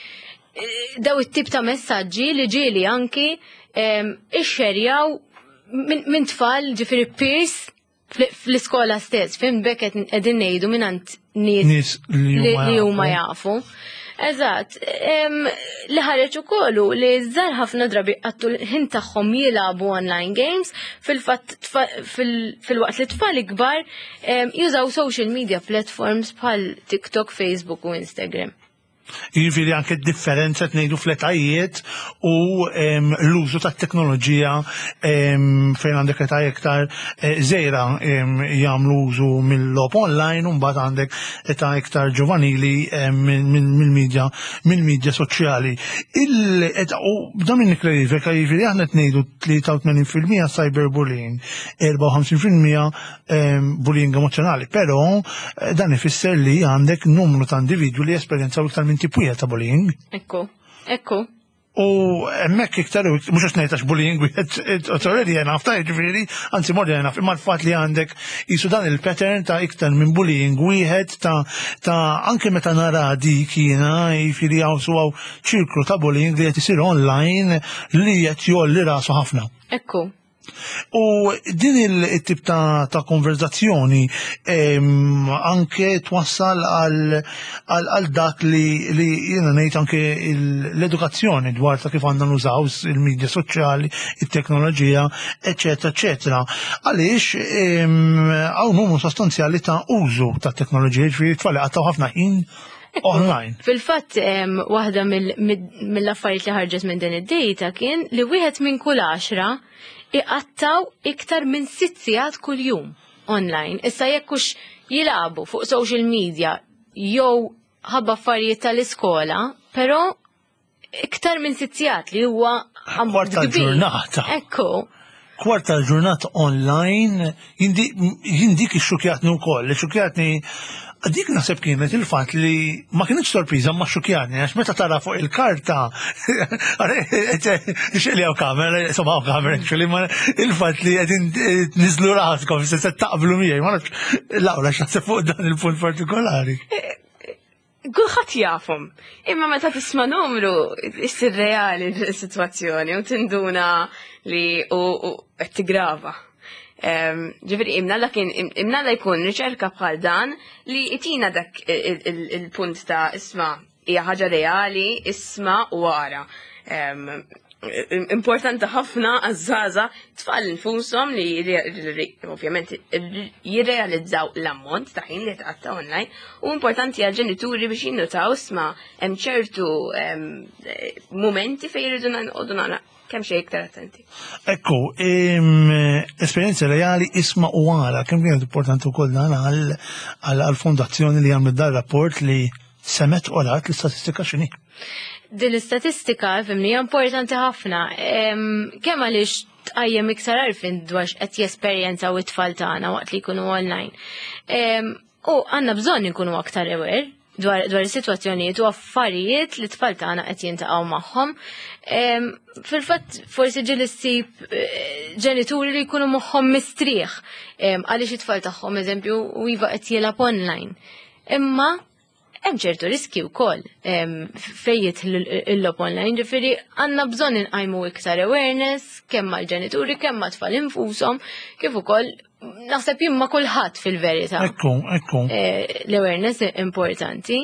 daw it-tip ta' messaġġi li ġieli anki ixxerjaw minn tfal ġifieri peers fl-iskola stess, fim bekket qegħdin ngħidu minant nies li huma jafu. Eżatt, li ħareġ ukoll li żgħar ħafna drabi għattu l-ħin tagħhom jilagħbu online games, fil-fatt fil-waqt li tfal ikbar jużaw social media platforms bħal TikTok, Facebook u Instagram. Jiġifieri anke differenza tnejdu fl-etajiet u l-użu tat-teknoloġija fejn għandek età iktar żgħira jagħmlu użu mill-logħob online u mbagħad għandek età iktar ġovanili mill-midja mill-midja soċjali. U b'dan min niklarifika jiġifieri aħna tnejdu tletatmanian fil-mija cyberbullying, erba' fil-mija bullying emozjonali, però dan ifisser li għandek numru ta' individwi li esperjenzaw iktar tipuja ta' bullying. Ekku, ekku. U emmek iktar, mux għax nejtax bullying, it's already enough ta' ġifiri, anzi more than enough, imma l-fat li għandek jisu dan il-pattern ta' iktar minn bullying, wieħed ta' ta' anke meta nara dik jiena jifiri għaw su għaw ċirklu ta' bullying li għet jisir online li għet jolli rasu ħafna. Ekku. U din il-tip ta', ta konverzazzjoni anke twassal għal dak li, li jena ngħid anke l-edukazzjoni dwar ta' kif għandna nużaw il-medja soċjali, il-teknoloġija, eċetera, eċetera. Għaliex hawn numru sostanzjali ta' użu ta' teknoloġija, ġifieri tfal għattaw ħafna ħin online. Fil-fatt waħda mill-affarijiet li ħarġet minn din id-data kien li wieħed minn kull għaxra iqattaw iktar minn sitt sigħat kuljum online. Issa jekkux jilagħbu fuq social media jew ħabba affarijiet tal-iskola, però iktar minn sitzjat li huwa ammont Kwarta kbir. ġurnata. Ekku. Kwarta ġurnata online, jindik ix-xukjatni wkoll, xukjatni dik naħseb kienet il-fatt li ma kienx sorpriża ma xukjatni, għax meta tara fuq il-karta, xeli għaw kamera, insomma għaw kamera, xeli ma il-fatt li għedin nizlu raskom, se se taqblu miegħi, ma nafx, Laura x'naħseb fuq dan il-punt partikolari. Kulħadd jafhom. Imma meta tisma' numru issir reali l-sitwazzjoni u tinduna li u qed tigrava. Ġifieri imna kien imna jkun riċerka bħal dan li itina dak il-punt ta' isma' hija ħaġa reali, isma' u wara. Importanti ħafna għazzaza tfal infushom li ovvjament jirrealizzaw l-ammont ta' ħin li tqatta online u importanti għal ġenituri biex jinnutaw isma' hemm ċertu momenti fejn jridu nqogħdu nara kemm xejn iktar attenti. Ekku, esperjenza reali isma' u wara kemm kienet importanti wkoll dan għall-fondazzjoni li għamlet dan rapport li semet u rat l-istatistika x'inhi. Din l-istatistika fimni importanti ħafna. Kemm għaliex tqajjem iktar għarfien dwar x'qed jesperjenzaw it-tfal tagħna waqt li jkunu online. U għandna bżonn inkunu aktar aware dwar is-sitwazzjonijiet u affarijiet li t-tfal tagħna qed jintaqgħu magħhom. Fil-fatt forsi ġieli ssib ġenituri li jkunu moħħhom mistrieħ għaliex it-tfal tagħhom eżempju u iva qed jilgħab online. Imma hemm ċertu riski wkoll fejn jidħlu l-lob online, ġifieri għandna bżonn inqajmu iktar awareness kemm mal-ġenituri, kemm mat-tfal infushom, kif ukoll naħseb jien ma' kulħadd fil-verità. Ekku, ekku. L-awareness importanti.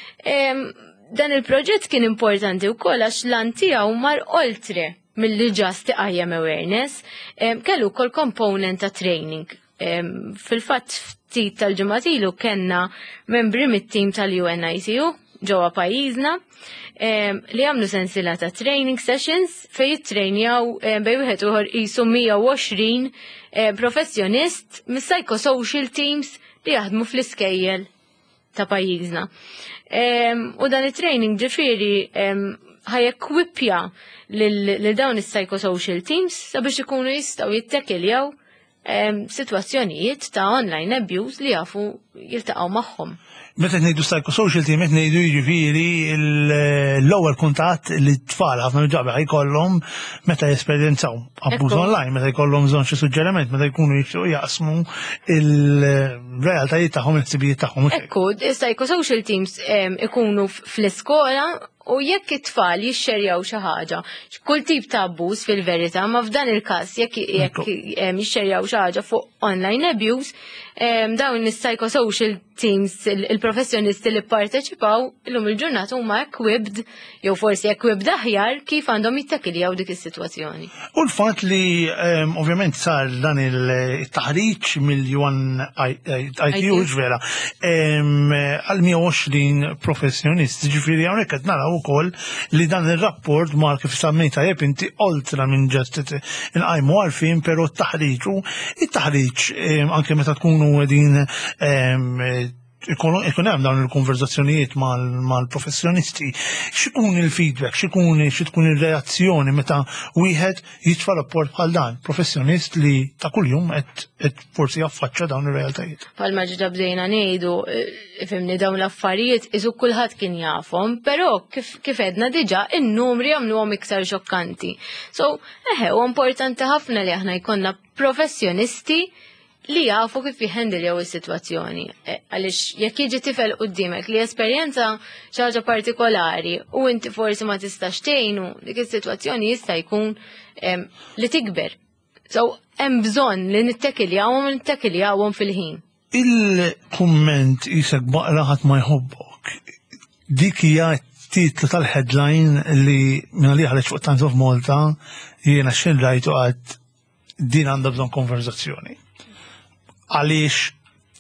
Dan il-proġett kien importanti wkoll għax lan tiegħu mar oltre milli ġast iqajjem awareness, kellu wkoll component ta' training. Fil-fatt ftit tal-ġimgħat ilu kellna membri mit-tim tal-U N I C U ġewwa pajjiżna li għamlu sensiela ta' training sessions fejn jittrejnjaw bejn wieħed ieħor qisu mija u għoxrin professjonist mis-psychosocial teams li jaħdmu fl-iskejjel ta' pajjiżna. U dan it-training ġifieri ħajekwipja lil dawn is-psychosocial teams sabiex ikunu jistgħu jittekiljaw situazzjonijiet ta' online abuse li jafu jiltaqgħu magħhom. Meta ngħidu psychosocial team qed ngħidu jiġifieri l-ewwel kuntatt li t-tfal ħafna ġabi jkollhom meta jesperjenzaw abbuż online, meta jkollhom bżonn xi suġġeriment, meta jkunu jixtiequ jaqsmu il-realtajiet tagħhom, il-ħsibijiet tagħhom. Ekku, psychosocial teams ikunu fl-iskola u jekk it-tfal jixxerjaw xi ħaġa, kull tip ta' abbuż fil-verità, ma f'dan il-każ jekk jixxerjaw xi ħaġa fuq online abuse, dawn is-psychosocial teams, il-professjonisti li pparteċipaw illum il-ġurnata huma equipped jew forsi equipped aħjar kif għandhom jittakiljaw dik is-sitwazzjoni. U l-fatt li ovvjament sar dan il-taħriġ mill-U N I C U ġvera għal mija u għoxrin professjonisti, ġifieri hawnhekk qed naraw ukoll li dan ir-rapport mar kif semmejta jeb inti oltra minn ġest inqajmu għalfien, però t-taħriġ u it-taħriġ anke meta tkunu qegħdin ikun hemm dawn il-konverzazzjonijiet mal-professjonisti, x'ikun il-feedback, x'ikun xi tkun ir-reazzjoni meta wieħed jitfa' rapport bħal dan, professjonist li ta' kuljum qed forsi jaffaċċja dawn ir-realtajiet. Bħalma ġiġa bdejna ngħidu ifhimni dawn l-affarijiet iżu kulħadd kien jafhom, però kif għedna diġà in-numri għamluhom iktar xokkanti. So, eħe, huwa importanti ħafna li aħna jkollna professjonisti li jafu kif jihendiljaw is-sitwazzjoni. Għaliex jekk jiġi tifel qudiemek li esperjenza xi ħaġa partikolari u inti forsi ma tistax tgħinu, dik is-sitwazzjoni jista' jkun li tikber. So hemm bżonn li nittekiljawhom nittekiljawhom fil-ħin. Il-kumment isek baqra ħadd ma jħobbok. Dik hija t-titlu tal-headline li minn li ħareġ fuq Times of Malta jiena xejn rajtu qatt din għandha bżonn konverzazzjoni. Għaliex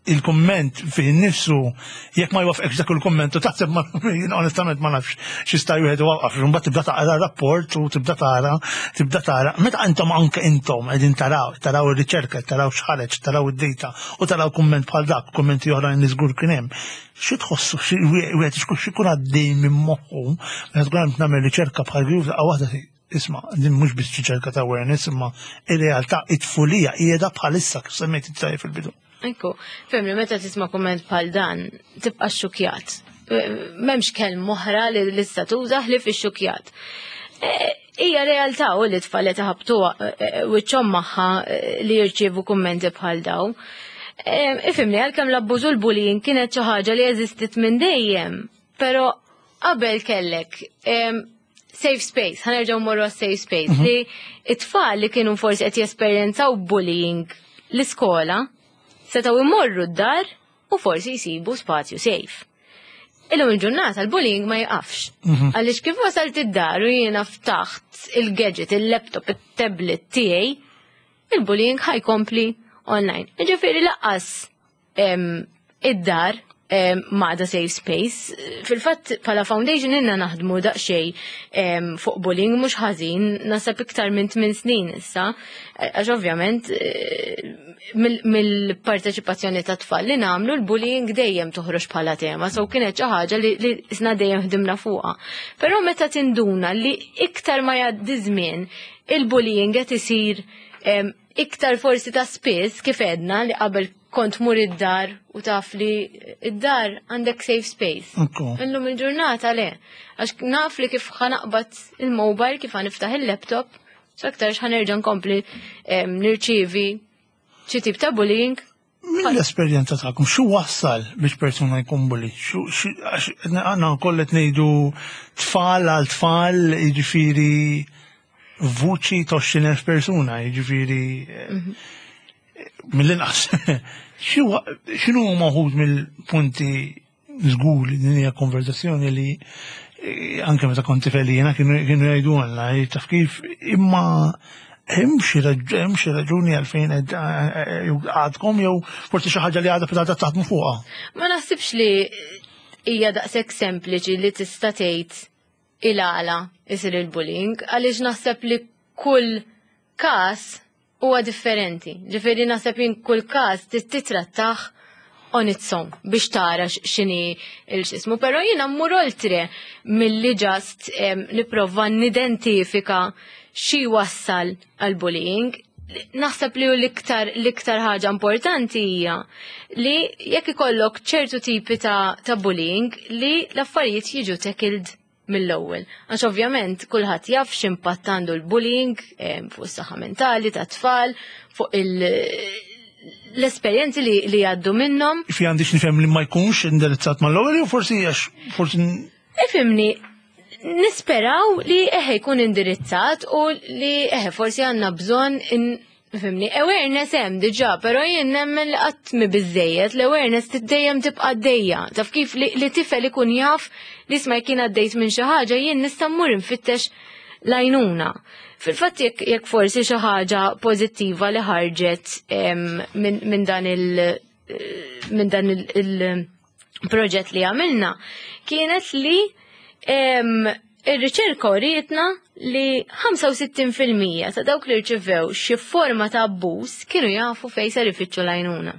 il-komment fih nifsu jekk ma jwafqekx dak il-komment u taħseb ma onestament ma nafx x'ista' wieħed iwaqqaf, imbagħad tibda taqra rapport u tibda tara, tibda tara. Meta intom anke intom qegħdin taraw, taraw ir-riċerka, taraw x'ħareġ, taraw id-data u taraw kumment bħal dak, kummenti oħrajn li żgur kien hemm. Xi tħossu wieħed x'ikun għaddej minn moħħu meta tkun hemm tagħmel riċerka bħal għu waħda isma' din mhux biss riċerka ta' awareness imma ir-realtà it-tfulija qiegħda bħalissa kif semmejt it-tajjeb fil-bidu. Ekku, femmi, meta tisma' kumment bħal dan, tibqa' xukjat. M'hemmx kelm oħra li lista tuża ħlief ix-xukjat. Hija realtà u li tfal qed iħabbtuha wiċċhom magħha li jirċievu kummenti bħal dawn. Ifhimni għalkemm l-abbużu l-bullying kienet xi ħaġa li eżistit minn dejjem, però qabel kellek safe space, ħanerġgħu mmorru safe space li it-tfal li kienu forsi qed jesperjenzaw bullying l-iskola setaw immorru d-dar u forsi jisibu spazju safe. Illum il-ġurnata l-bullying ma jqafx. Għaliex kif wasalt id-dar u jiena ftaħt il-gadget, il-laptop, il-tablet tiegħi, il-bullying ħajkompli online. Ġifieri laqqas id-dar maqda safe space. Fil-fatt pala foundation inna naħdmu daqsxejn fuq bullying mhux ħażin, nasab iktar minn tmien snin issa, għax ovvjament mill-parteċipazzjoni ta' tfal li nagħmlu l-bullying dejjem toħroġ bħala tema, so kienet xi ħaġa li isna dejjem ħdimna fuqha. Però meta tinduna li iktar ma jgħaddi żmien il-bullying qed isir iktar forsi ta' spiss kif edna li qabel kont mur id-dar u taf li id-dar għandek safe space. Illum il-ġurnata le, għax naf li kif ħanaqbad il-mobile, kif ħaniftaħ il-laptop, x'aktar ħanerġa' nkompli nirċievi xi tip ta' bullying. Min l-esperjenza tagħkom x'u wassal biex persuna jkun bully? Għandna wkoll qed ngħidu tfal għal tfal, jiġifieri vuċi toxxin elf persuna, jiġifieri mill-inqas. X'inhu huma wħud mill-punti żgur li din hija konversazzjoni li anke meta kont tifel jiena kienu jgħidulna taf kif imma hemm xi raġuni għalfejn għadkom jew forsi xi ħaġa li għadha beda taħdmu fuqha. Ma naħsibx li hija daqshekk sempliċi li tista' tgħid il-għala isir il-bullying għaliex naħseb li kull każ huwa differenti. Ġifieri naħseb in kull każ titrattaħ on its own biex tara x'inhi l-xismu. Però jiena mmur oltre milli ġast nipprova nidentifika xi wassal għal bullying. Naħseb li l-iktar l-iktar ħaġa importanti hija li jekk ikollok ċertu tipi ta' ta' bullying li l-affarijiet jiġu tackled mill-ewwel. Għax ovvjament kulħadd jaf x'impatt għandu l-bullying fuq is-saħħa mentali ta' tfal, fuq l-esperjenzi li għaddu minnhom. Fi għandix nifhem li ma jkunx indirizzat mal-ewwel jew forsi għax forsi ifhimni nisperaw li eħe jkun indirizzat u li eħe forsi għandna bżonn Fimni, awareness hemm diġà, però jien nemmen li qatt mi biżejjed, l-awareness tiddejjem tibqa' għaddejja. Taf kif li tifel ikun jaf li isma' jkun għaddejt minn xi ħaġa jien nista' mmur infittex l-għajnuna. Fil-fatt jekk forsi xi ħaġa pożittiva li ħarġet minn dan il- minn dan il-proġett li għamilna kienet li ir-riċerka urietna li ħamsa u sittin fil-mija ta' dawk li rċivew xi forma ta' abbuż kienu jafu fejn ser ifittxu l-għajnuna.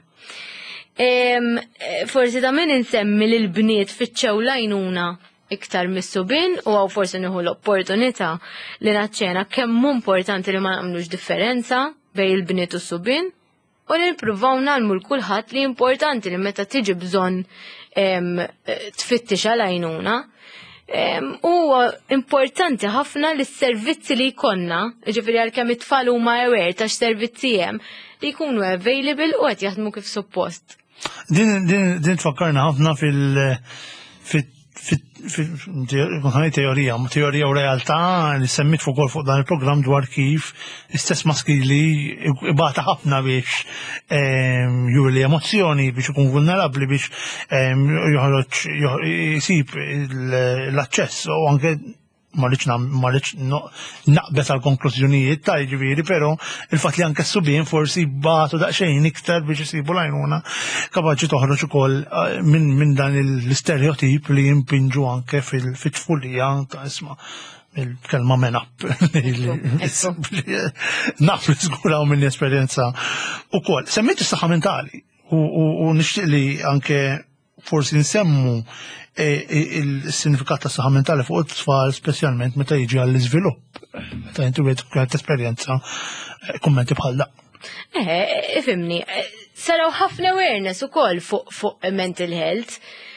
Forsi ta' min insemmi li l-bniet fittxew l-għajnuna iktar mis-subin u għaw forsi nieħu l-opportunità li naċċena kemm importanti li ma nagħmlux differenza bejn il-bniet u s-subin u li nippruvaw nagħmlu l-kulħadd li importanti li meta tiġi bżonn tfittixa l-għajnuna. Huwa importanti ħafna li s-servizzi li jkollna, ġifieri għalkemm it-tfal huma aware ta' x'servizzi hemm li jkunu available u qed jaħdmu kif suppost. Din din din tfakkarna ħafna fil fit teorija, teorija u realtà li semmit fuq fuq dan il-programm dwar kif istess maskili ibata ħafna biex juri emozzjoni biex ikun vulnerabbli biex joħroġ jisib l-aċċess u anke marriċ naqbet għal konklużjonijiet ta' ġiviri, pero il-fat li anke s-subien forsi batu daqxejn iktar biex jisibu lajnuna kapaċi toħroġ ukoll minn dan l-stereotip li jimpinġu anke fil-tfulija ta' isma' il-kelma menab. Naf li zguraw minn esperienza u kol. Semmejt is-saħħa mentali u nixtieq li anke forsi nsemmu il-sinifikat ta' saħħa mentali fuq it-tfal, speċjalment meta jiġi għall-iżvilupp. Meta inti wieħed kienet esperjenza kummenti bħal da. Eh, ifimni, saraw ħafna awareness ukoll fuq mental health.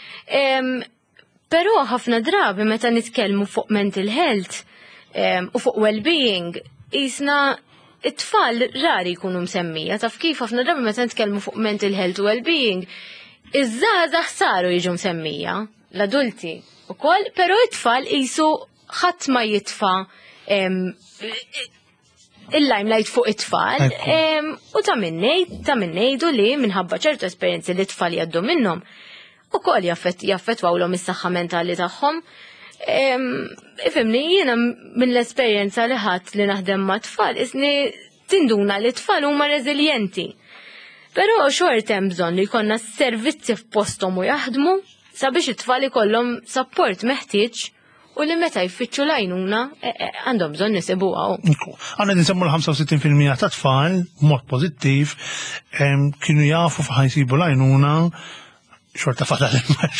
Però ħafna drabi meta nitkellmu fuq mental health u fuq well-being, isna it-tfal rari jkunu msemmija. Taf kif ħafna drabi meta nitkellmu fuq mental health u well-being, iż-żgħażagħ saru jiġu msemmija, l-adulti ukoll, però it-tfal qisu ħadd ma jitfa' il-limelight fuq it-tfal u ta' minnejt, ta' minnejdu li minħabba ċertu esperjenzi li t-tfal jgħaddu minnhom ukoll jaffettwawlhom is-saħħa mentali tagħhom. Ifhimni jiena mill-esperjenza li ħadd li naħdem ma' tfal isni tinduna li t-tfal huma reżiljenti. Però xort hemm bżonn li jkollna servizzi f'posthom u jaħdmu sabiex it-tfal ikollhom support meħtieġ u li meta jfittxu lajnuna għandhom bżonn nisibuha. Għandna nisemmu l-ħamsa u sittin fil-mija ta' tfal b'mod pożittiv kienu jafu f'ħajsibu lajnuna xorta fadal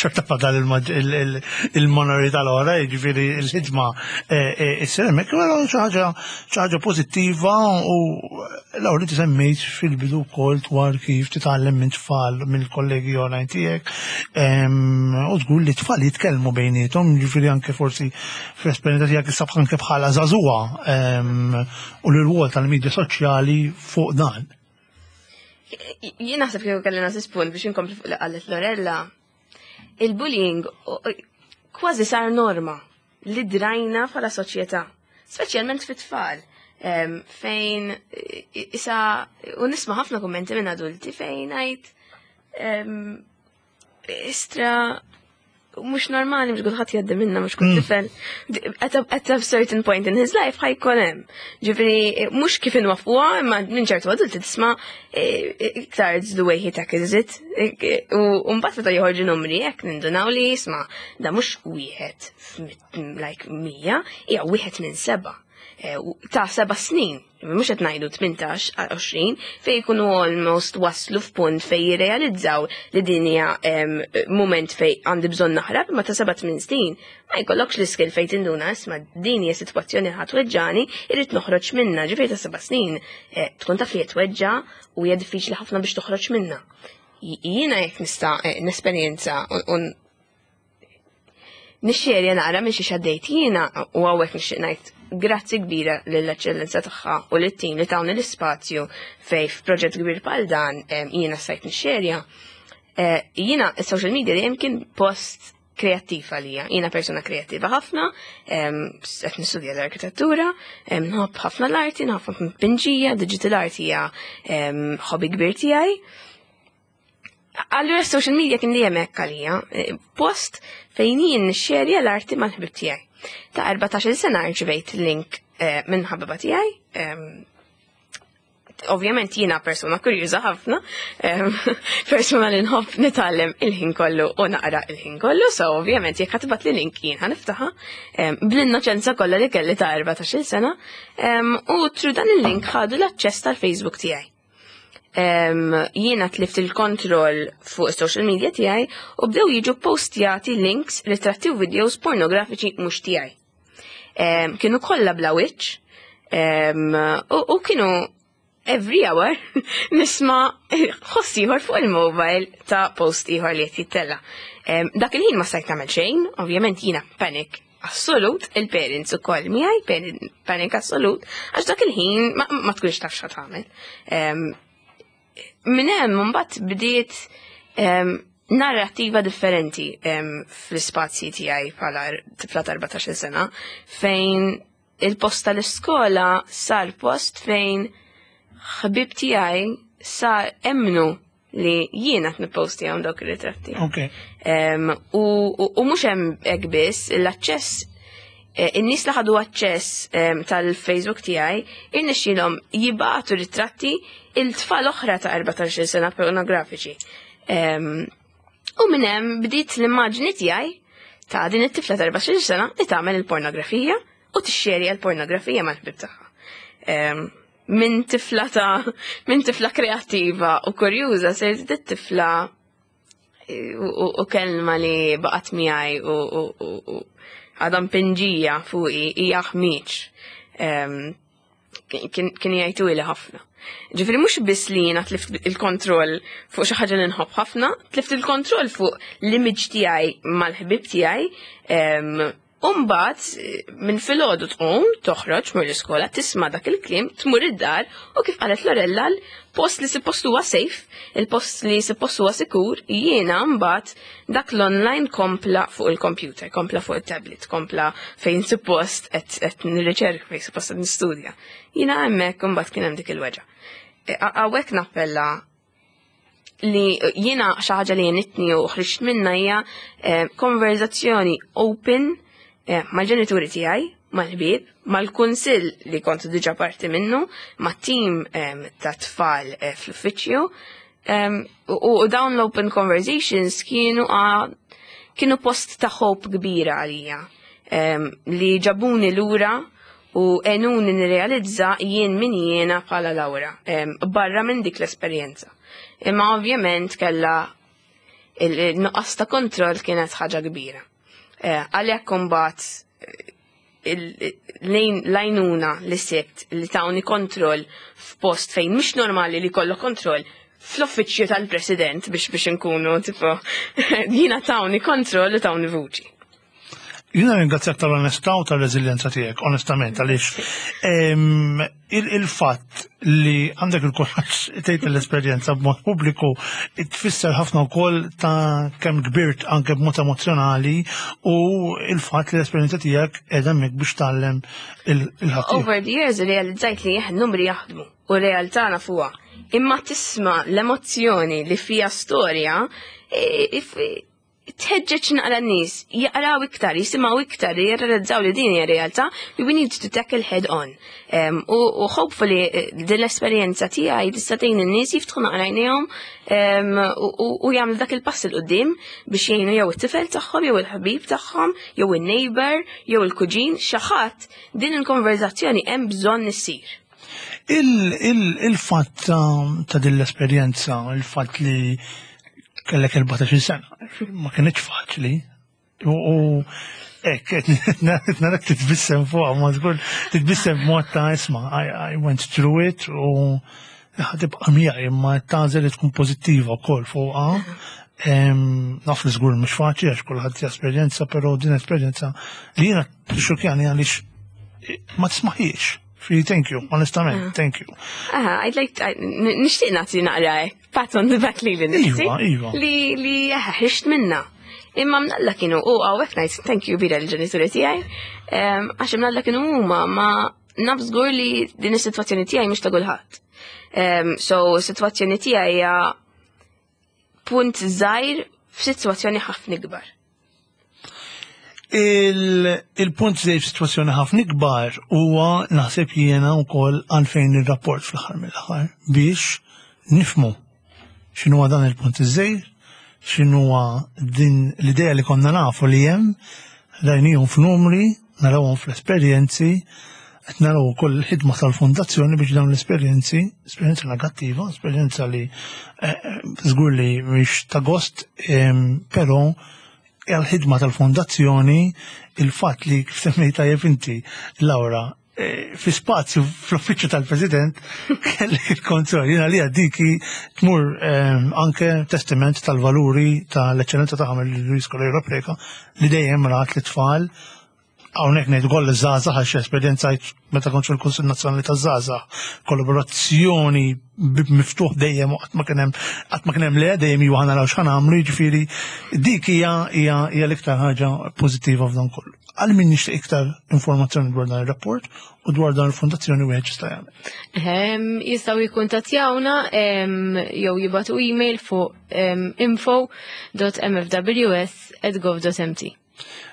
il-minorita l-ora, ġifiri il-ħidma il-selemek, ċaħġa pozittiva u l-għor li t-semmejt fil-bidu kol dwar kif titgħallem minn tfal, minn kollegi online tijek, u tqul li tfal jitkellmu bejnietom, ġifiri anke forsi fl-esperienza tijek jisab anke bħala zazua u l-rwol tal-medja soċjali fuq dan. Jien naħseb kieku kellna sispun biex inkompli fuq li qalet Lorella. Il-bullying kważi sar norma li drajna bħala soċjetà, speċjalment fit-tfal, fejn isa u nisma' ħafna kummenti minn adulti fejn ngħid istra mhux normali mhux kulħadd jgħaddi minna mhux kull tifel. At a certain point in his life ħajkun hemm. Ġifieri mhux kif inwafquha imma minn ċertu adulti tisma' iktar it's the way he tackles it. U mbagħad meta joħorġu numri hekk nindunaw li jisma' da mhux wieħed like mija, hija wieħed minn seba' ta' seba' snin, mhux qed ngħidu tmintax għoxrin, fejn jkunu almost waslu f'punt fejn jirrealizzaw li din hija mument fejn għandi bżonn naħrab, imma ta' seba' tmien snin ma jkollokx l-iskil fejn tinduna isma' din hija sitwazzjoni ħadd tweġġani, irid noħroġ minnha, ġifieri ta' seba' snin tkun taf li tweġġa' u hija diffiċli ħafna biex toħroġ minnha. Jiena jekk nista' nesperjenza u nixxerja naqra minn xi xaddejt jiena u hawnhekk nixtieq ngħid grazzi kbira lill-eċċellenza tagħha u lit-tim li tawni l-ispazju fej f'proġett kbir bħal dan jiena sajt nixxerja. Jiena is-social media dejjem kien post kreattiv għalija. Jiena persuna kreattiva ħafna, qed nistudja l-arkitettura, nħobb ħafna l-arti, nħobb pinġija, digital art hija hobby kbir tiegħi. Allura social media kien dejjem hekk għalija, post fejn jien nixxerja l-arti mal-ħbib tiegħi. Ta' erbatax-il sena rċivejt link minn ħabba tiegħi. Ovvjament jiena persuna kurjuża ħafna, persuna li nħobb nitgħallem il-ħin kollu u naqra il-ħin kollu, so ovvjament jekk ħatibat li link jien ħaniftaħha bl-innoċenza kollha li kelli ta' erbatax-il sena u tru dan il-link ħadu l-aċċess tal-Facebook tiegħi. Jiena tlift il-kontroll fuq is-social media tiegħi u bdew jiġu postjati links, ritratti u videos pornografiċi mhux tiegħi. Kienu kollha bla wiċċ u kienu every hour nisma' ħoss ieħor fuq il-mobile ta' post ieħor li qed jittella. Dak il-ħin ma stajt nagħmel xejn, ovvjament jiena panic assolut, il-parents ukoll miegħi panic assolut, għax dak il-ħin ma tkunx taf x'għad tagħmel. Minn hemm mbagħad bdiet narrattiva differenti fl-ispazji tiegħi bħala tifla ta' erbatax-il sena fejn il-post tal-iskola sar post fejn ħbib tiegħi sar emnu li jiena qed nippostihom dawk ir-ritratti. U mhux hemm hekk biss l-aċċess in-nies li ħadu aċċess tal-Facebook tiegħi irnexxielhom jibgħatu ritratti il-tfal oħra ta' erbatax-il sena pornografiċi. U minn hemm bdiet l-immaġni tiegħi ta' din it-tifla ta' erbatax-il sena li tagħmel il-pornografija u tixxerja l-pornografija mal-ħbib tagħha. Min tifla ta' min tifla kreattiva u kurjuża se tifla u kelma li baqgħet miegħi u għadam pinġija fuqi hija ħmieġ. Kien jgħidu li ħafna. Ġifieri mhux biss li jiena tlift il-kontroll fuq xi ħaġa li nħobb ħafna, tlift il-kontroll fuq l-image tiegħi mal-ħbib tiegħi. Umbagħad minn filgħodu tqum toħroġ mur l-iskola tisma' dak il-kliem tmur id-dar u kif qalet Lorella l-post li suppost huwa safe, il-post li suppost huwa sikur, jiena mbagħad dak l-online kompla fuq il-computer, kompla fuq it-tablet, kompla fejn suppost qed nirriċerka fejn suppost qed nistudja. Jiena hemmhekk imbagħad kien hemm dik il-weġa'. Hawnhekk nappella li jiena xi ħaġa li jenitni u ħriġt minnha hija konverzazzjoni open mal-ġenituri tiegħi, mal-ħbieb, mal-kunsill li kont diġà parti minnu, mat-tim ta' tfal fl-uffiċċju, u dawn l-open conversations kienu kienu post ta' hope kbira għalija li ġabuni lura u enuni nirrealizza jien min jiena bħala Laura barra minn dik l-esperjenza. Imma ovvjament kella il-nuqqas ta' kontroll kienet ħaġa kbira. Għalhekk imbagħad l-għajnuna li sibt li tawni kontroll f'post fejn mhux normali li kollok kontroll fl-uffiċċju tal-President biex biex nkunu tipo jiena tawni kontroll u tawni vuċi. Jiena ringrazzjak tal-onestà u tal-reżiljenza tiegħek, onestament, għaliex il-fatt li għandek il-kuraġġ tgħid l-esperjenza b'mod pubbliku tfisser ħafna wkoll ta' kemm kbirt anke b'mod emozjonali u il-fatt li l-esperjenza tiegħek qiegħda hemmhekk biex tgħallem il-ħadd. Over the years realizzajt li jieħ numri jaħdmu u realtà nafuha. Imma tisma' l-emozzjoni li fija storja tħeġġeġ naqra n-nies, jaqraw iktar, jisimgħu iktar, jirrealizzaw li din hija realtà, we need to tackle head on. U hopefully din l-esperjenza tiegħi tista' tgħin in-nies jiftħu naqra għajnejhom u jagħmlu dak il-pass il qudiem biex jgħinu jew it-tifel tagħhom jew il-ħbib tagħhom jew in-neighbor jew il-kuġin xi ħadd din il-konverzazzjoni hemm bżonn issir. Il-fatt ta' din l-esperjenza, il-fatt li kellek erbatax-il sena, ma kienx faċli. U hekk qed narak titbissem fuqha ma żgur titbissem b'mod ta' isma' I went through it u ħatibqa' miegħi imma tagħżel li tkun pożittiva wkoll fuqha. Naf li żgur mhux faċli għax kulħadd esperjenza, però din esperjenza li jiena tixxukjani għaliex ma tismaħiex. Free, thank you, honestament, thank you. Aha, I'd like to, nishtiq nagħti naqra pat on the back li l-nifsi. Iva, iva. Li, li, ħrixt minna. Imma mnalla kienu, u għawek najt, thank you bira l-ġenituri tijaj, għax mnalla kienu huma ma naf żgur li din is-sitwazzjoni tijaj mhux ta' kulħadd. So, is-sitwazzjoni tijaj hija punt żgħir f'sitwazzjoni ħafna kbar. Il-punt żej f'sitwazzjoni ħafna kbar huwa naħseb jiena wkoll għalfejn ir-rapport fl-aħħar mill-aħħar biex nifhmu x'inhuwa dan il-punt iż-żejr, x'inhuwa din l-idea li konna nafu li hemm, rajnihom f'numri, narawhom fl-esperjenzi, qed naraw ukoll il-ħidma tal-fondazzjoni biex dawn l-esperjenzi, esperjenza negattiva, esperjenza li żgur li mhix ta' gost, però għal-ħidma tal-fondazzjoni il-fatt li kif semmejta jef inti, Laura, fi spazju fl-uffiċċju tal-President kellek il-kontroll. Jiena li għaddiki tmur anke testament tal-valuri tal-eċċellenza tagħhom l-Iskola Ewropea li dejjem rat li tfal hawnhekk ngħid ukoll iż-żgħażagħ għax esperjenzajt meta kont fil-Kunsill Nazzjonali taż-żgħażagħ, kollaborazzjoni miftuħ dejjem qatt ma kien hemm qatt ma kien hemm le dejjem ju ħana naraw x'ħan nagħmlu, jiġifieri dik hija hija hija l-iktar ħaġa pożittiva f'dan kollu. Għal min nixtieq iktar informazzjoni dwar dan ir-rapport u dwar dan il-fondazzjoni wieħed jista' jagħmel. Jistgħu jikkuntattjawna jew jibgħatu email fuq info dot m f w s dot gov dot m t.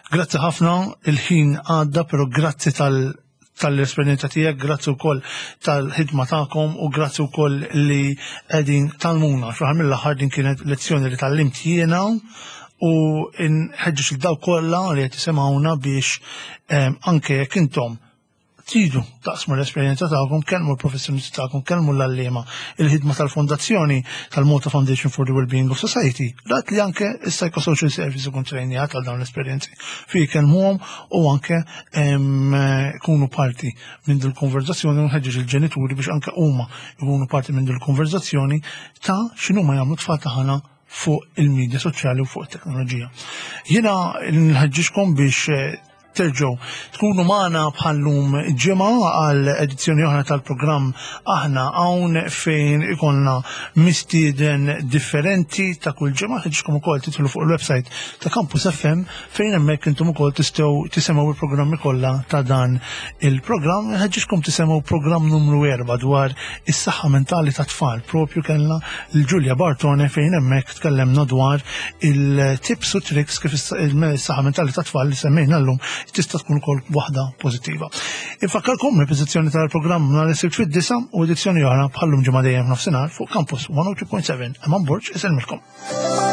Grazzi ħafna, il-ħin għadda, pero grazzi tal tal-esperienza tiegħek, grazzi wkoll tal-ħidma tagħkom u grazzi wkoll li qegħdin talmuna. Fl-aħħar mill-aħħar din kienet lezzjoni li tallimt jiena u nħeġġeġ il-daw kollha li qed isemgħuna biex anke jekk intom tridu taqsmu l-esperjenza tagħkom, kellmu l-professjonisti tagħkom, kellmu l-allima, il-ħidma tal-fondazzjoni tal-Malta Foundation for the Wellbeing of Society, rat li anke il-Psychosocial Service ikun trejnijat għal dawn l-esperjenzi fi kellmuhom u anke kunu parti minn dil-konverzazzjoni u nħeġġeġ il-ġenituri biex anke huma jkunu parti minn dil-konverzazzjoni ta' x'inhu ma jagħmlu tfal tagħna fuq il-medja soċjali u fuq it-teknoloġija. Jiena nħeġġixkom biex terġgħu tkunu magħna bħallum ġimgħa għal edizzjoni oħra tal-programm aħna hawn fejn ikollna mistieden differenti ta' kull ġimgħa. Ħeġġkom ukoll titlu fuq il-website ta' Campus F M fejn hemmhekk intom ukoll tistgħu tisemgħu il-programmi kollha ta' dan il-programm. Ħeġġixkom tisemgħu programm numru erba' dwar is-saħħa mentali ta' tfal. Propju kellna l-Ġulja Bartone fejn hemmhekk tkellemna dwar il-tips u tricks kif is-saħħa mentali ta' tfal li semmejna llum tista' tkun ukoll waħda pożittiva. Infakkarkom il-pożizzjoni tal-programm nhar is-sibt fid-disa' u edizzjoni oħra bħallum ġimgħa dejjem f'nofsinhar fuq Campus one oh two point seven Emman Borġ isellmilkom.